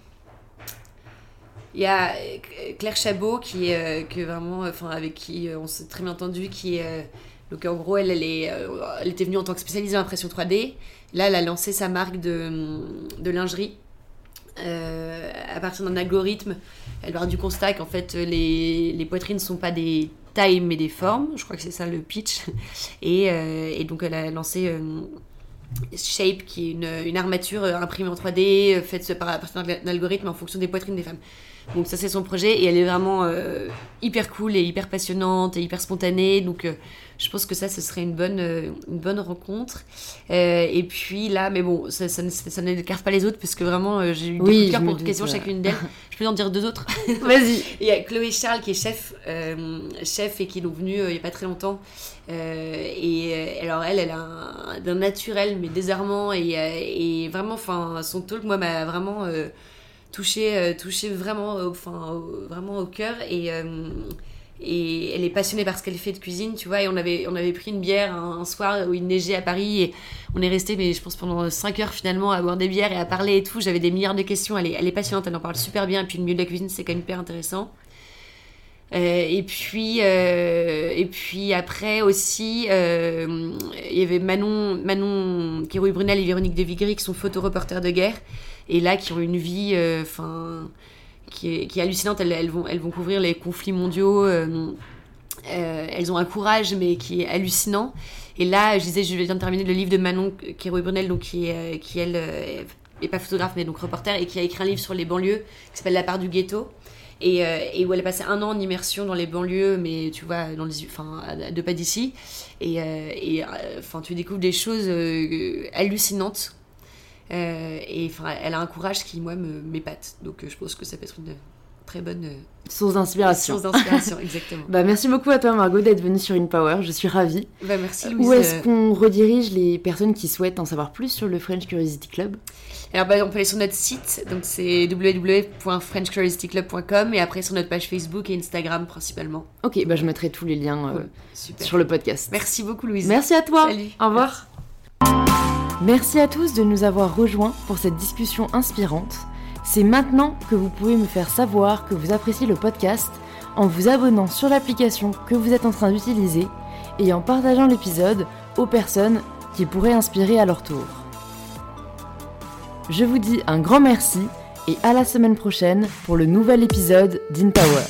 Speaker 2: Il y a Claire Chabot, qui est, euh, que vraiment, enfin, avec qui euh, on s'est très bien entendu, qui est... Euh... Donc en gros, elle, elle, est, elle était venue en tant que spécialiste en impression trois D. Là, elle a lancé sa marque de, de lingerie euh, à partir d'un algorithme. Elle part du constat qu'en fait, les, les poitrines ne sont pas des tailles mais des formes. Je crois que c'est ça le pitch. Et, euh, et donc elle a lancé euh, Shape, qui est une, une armature imprimée en trois D, faite par, à partir d'un algorithme en fonction des poitrines des femmes. Donc ça c'est son projet et elle est vraiment euh, hyper cool et hyper passionnante et hyper spontanée. Donc euh, je pense que ça, ce serait une bonne, euh, une bonne rencontre. Euh, et puis là, mais bon, ça, ça, ça, ça n'écarte pas les autres parce que vraiment euh, j'ai eu des
Speaker 1: oui,
Speaker 2: coups de cœur pour
Speaker 1: doute,
Speaker 2: question
Speaker 1: ouais.
Speaker 2: chacune d'elles. Je peux en dire deux autres.
Speaker 1: Vas-y.
Speaker 2: Il y a Chloé Charles qui est chef, euh, chef et qui est donc venue euh, il n'y a pas très longtemps. Euh, et euh, alors elle, elle a un, d'un naturel mais désarmant et, euh, et vraiment, enfin son talk moi m'a vraiment euh, touché, euh, touché vraiment, enfin euh, vraiment au cœur et euh, et elle est passionnée par ce qu'elle fait de cuisine, tu vois. Et on avait on avait pris une bière un, un soir où il neigeait à Paris et on est resté, mais je pense pendant cinq heures finalement à boire des bières et à parler et tout. J'avais des milliards de questions. Elle est elle est passionnante, elle en parle super bien. Et puis le milieu de la cuisine c'est quand même hyper intéressant. Euh, et puis euh, et puis après aussi euh, il y avait Manon Manon Kérouï-Brunel et Véronique de Vigry qui sont photoreporters de guerre et là qui ont une vie enfin euh, qui est qui est hallucinante. Elles, elles vont elles vont couvrir les conflits mondiaux. Euh, euh, elles ont un courage mais qui est hallucinant. Et là je disais je viens de terminer le livre de Manon Kérouï-Brunel donc qui est qui elle euh, est pas photographe mais donc reporter et qui a écrit un livre sur les banlieues qui s'appelle La part du ghetto. Et, euh, et où elle a passé un an en immersion dans les banlieues, mais tu vois, dans les, enfin, de pas d'ici. Et, euh, et enfin, tu découvres des choses euh, hallucinantes. Euh, et enfin, elle a un courage qui, moi, me, m'épate. Donc, euh, je pense que ça peut être une très bonne euh,
Speaker 1: source d'inspiration.
Speaker 2: Source d'inspiration, exactement.
Speaker 1: Bah, merci beaucoup à toi, Margot, d'être venue sur InPower. Je suis ravie.
Speaker 2: Bah, merci, Louise.
Speaker 1: Où est-ce qu'on redirige les personnes qui souhaitent en savoir plus sur le French Curiosity Club ?
Speaker 2: Alors, bah, on peut aller sur notre site, donc c'est w w w point french curiosity club point com et après sur notre page Facebook et Instagram principalement.
Speaker 1: Ok, bah je mettrai tous les liens euh,
Speaker 2: ouais,
Speaker 1: sur le podcast.
Speaker 2: Merci beaucoup, Louise.
Speaker 1: Merci à toi.
Speaker 2: Salut.
Speaker 1: Au revoir. Merci à tous de nous avoir rejoints pour cette discussion inspirante. C'est maintenant que vous pouvez me faire savoir que vous appréciez le podcast en vous abonnant sur l'application que vous êtes en train d'utiliser et en partageant l'épisode aux personnes qui pourraient inspirer à leur tour. Je vous dis un grand merci et à la semaine prochaine pour le nouvel épisode d'InPower.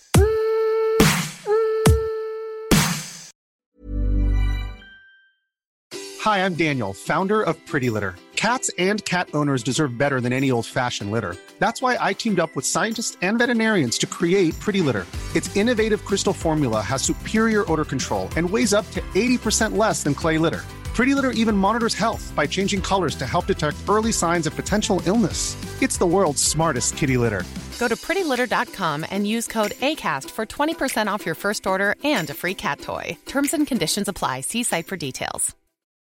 Speaker 3: Hi, I'm Daniel, founder of Pretty Litter. Cats and cat owners deserve better than any old-fashioned litter. That's why I teamed up with scientists and veterinarians to create Pretty Litter. Its innovative crystal formula has superior odor control and weighs up to eighty percent less than clay litter. Pretty Litter even monitors health by changing colors to help detect early signs of potential illness. It's the world's smartest kitty litter.
Speaker 4: Go to pretty litter dot com and use code ACAST for twenty percent off your first order and a free cat toy. Terms and conditions apply. See site for details.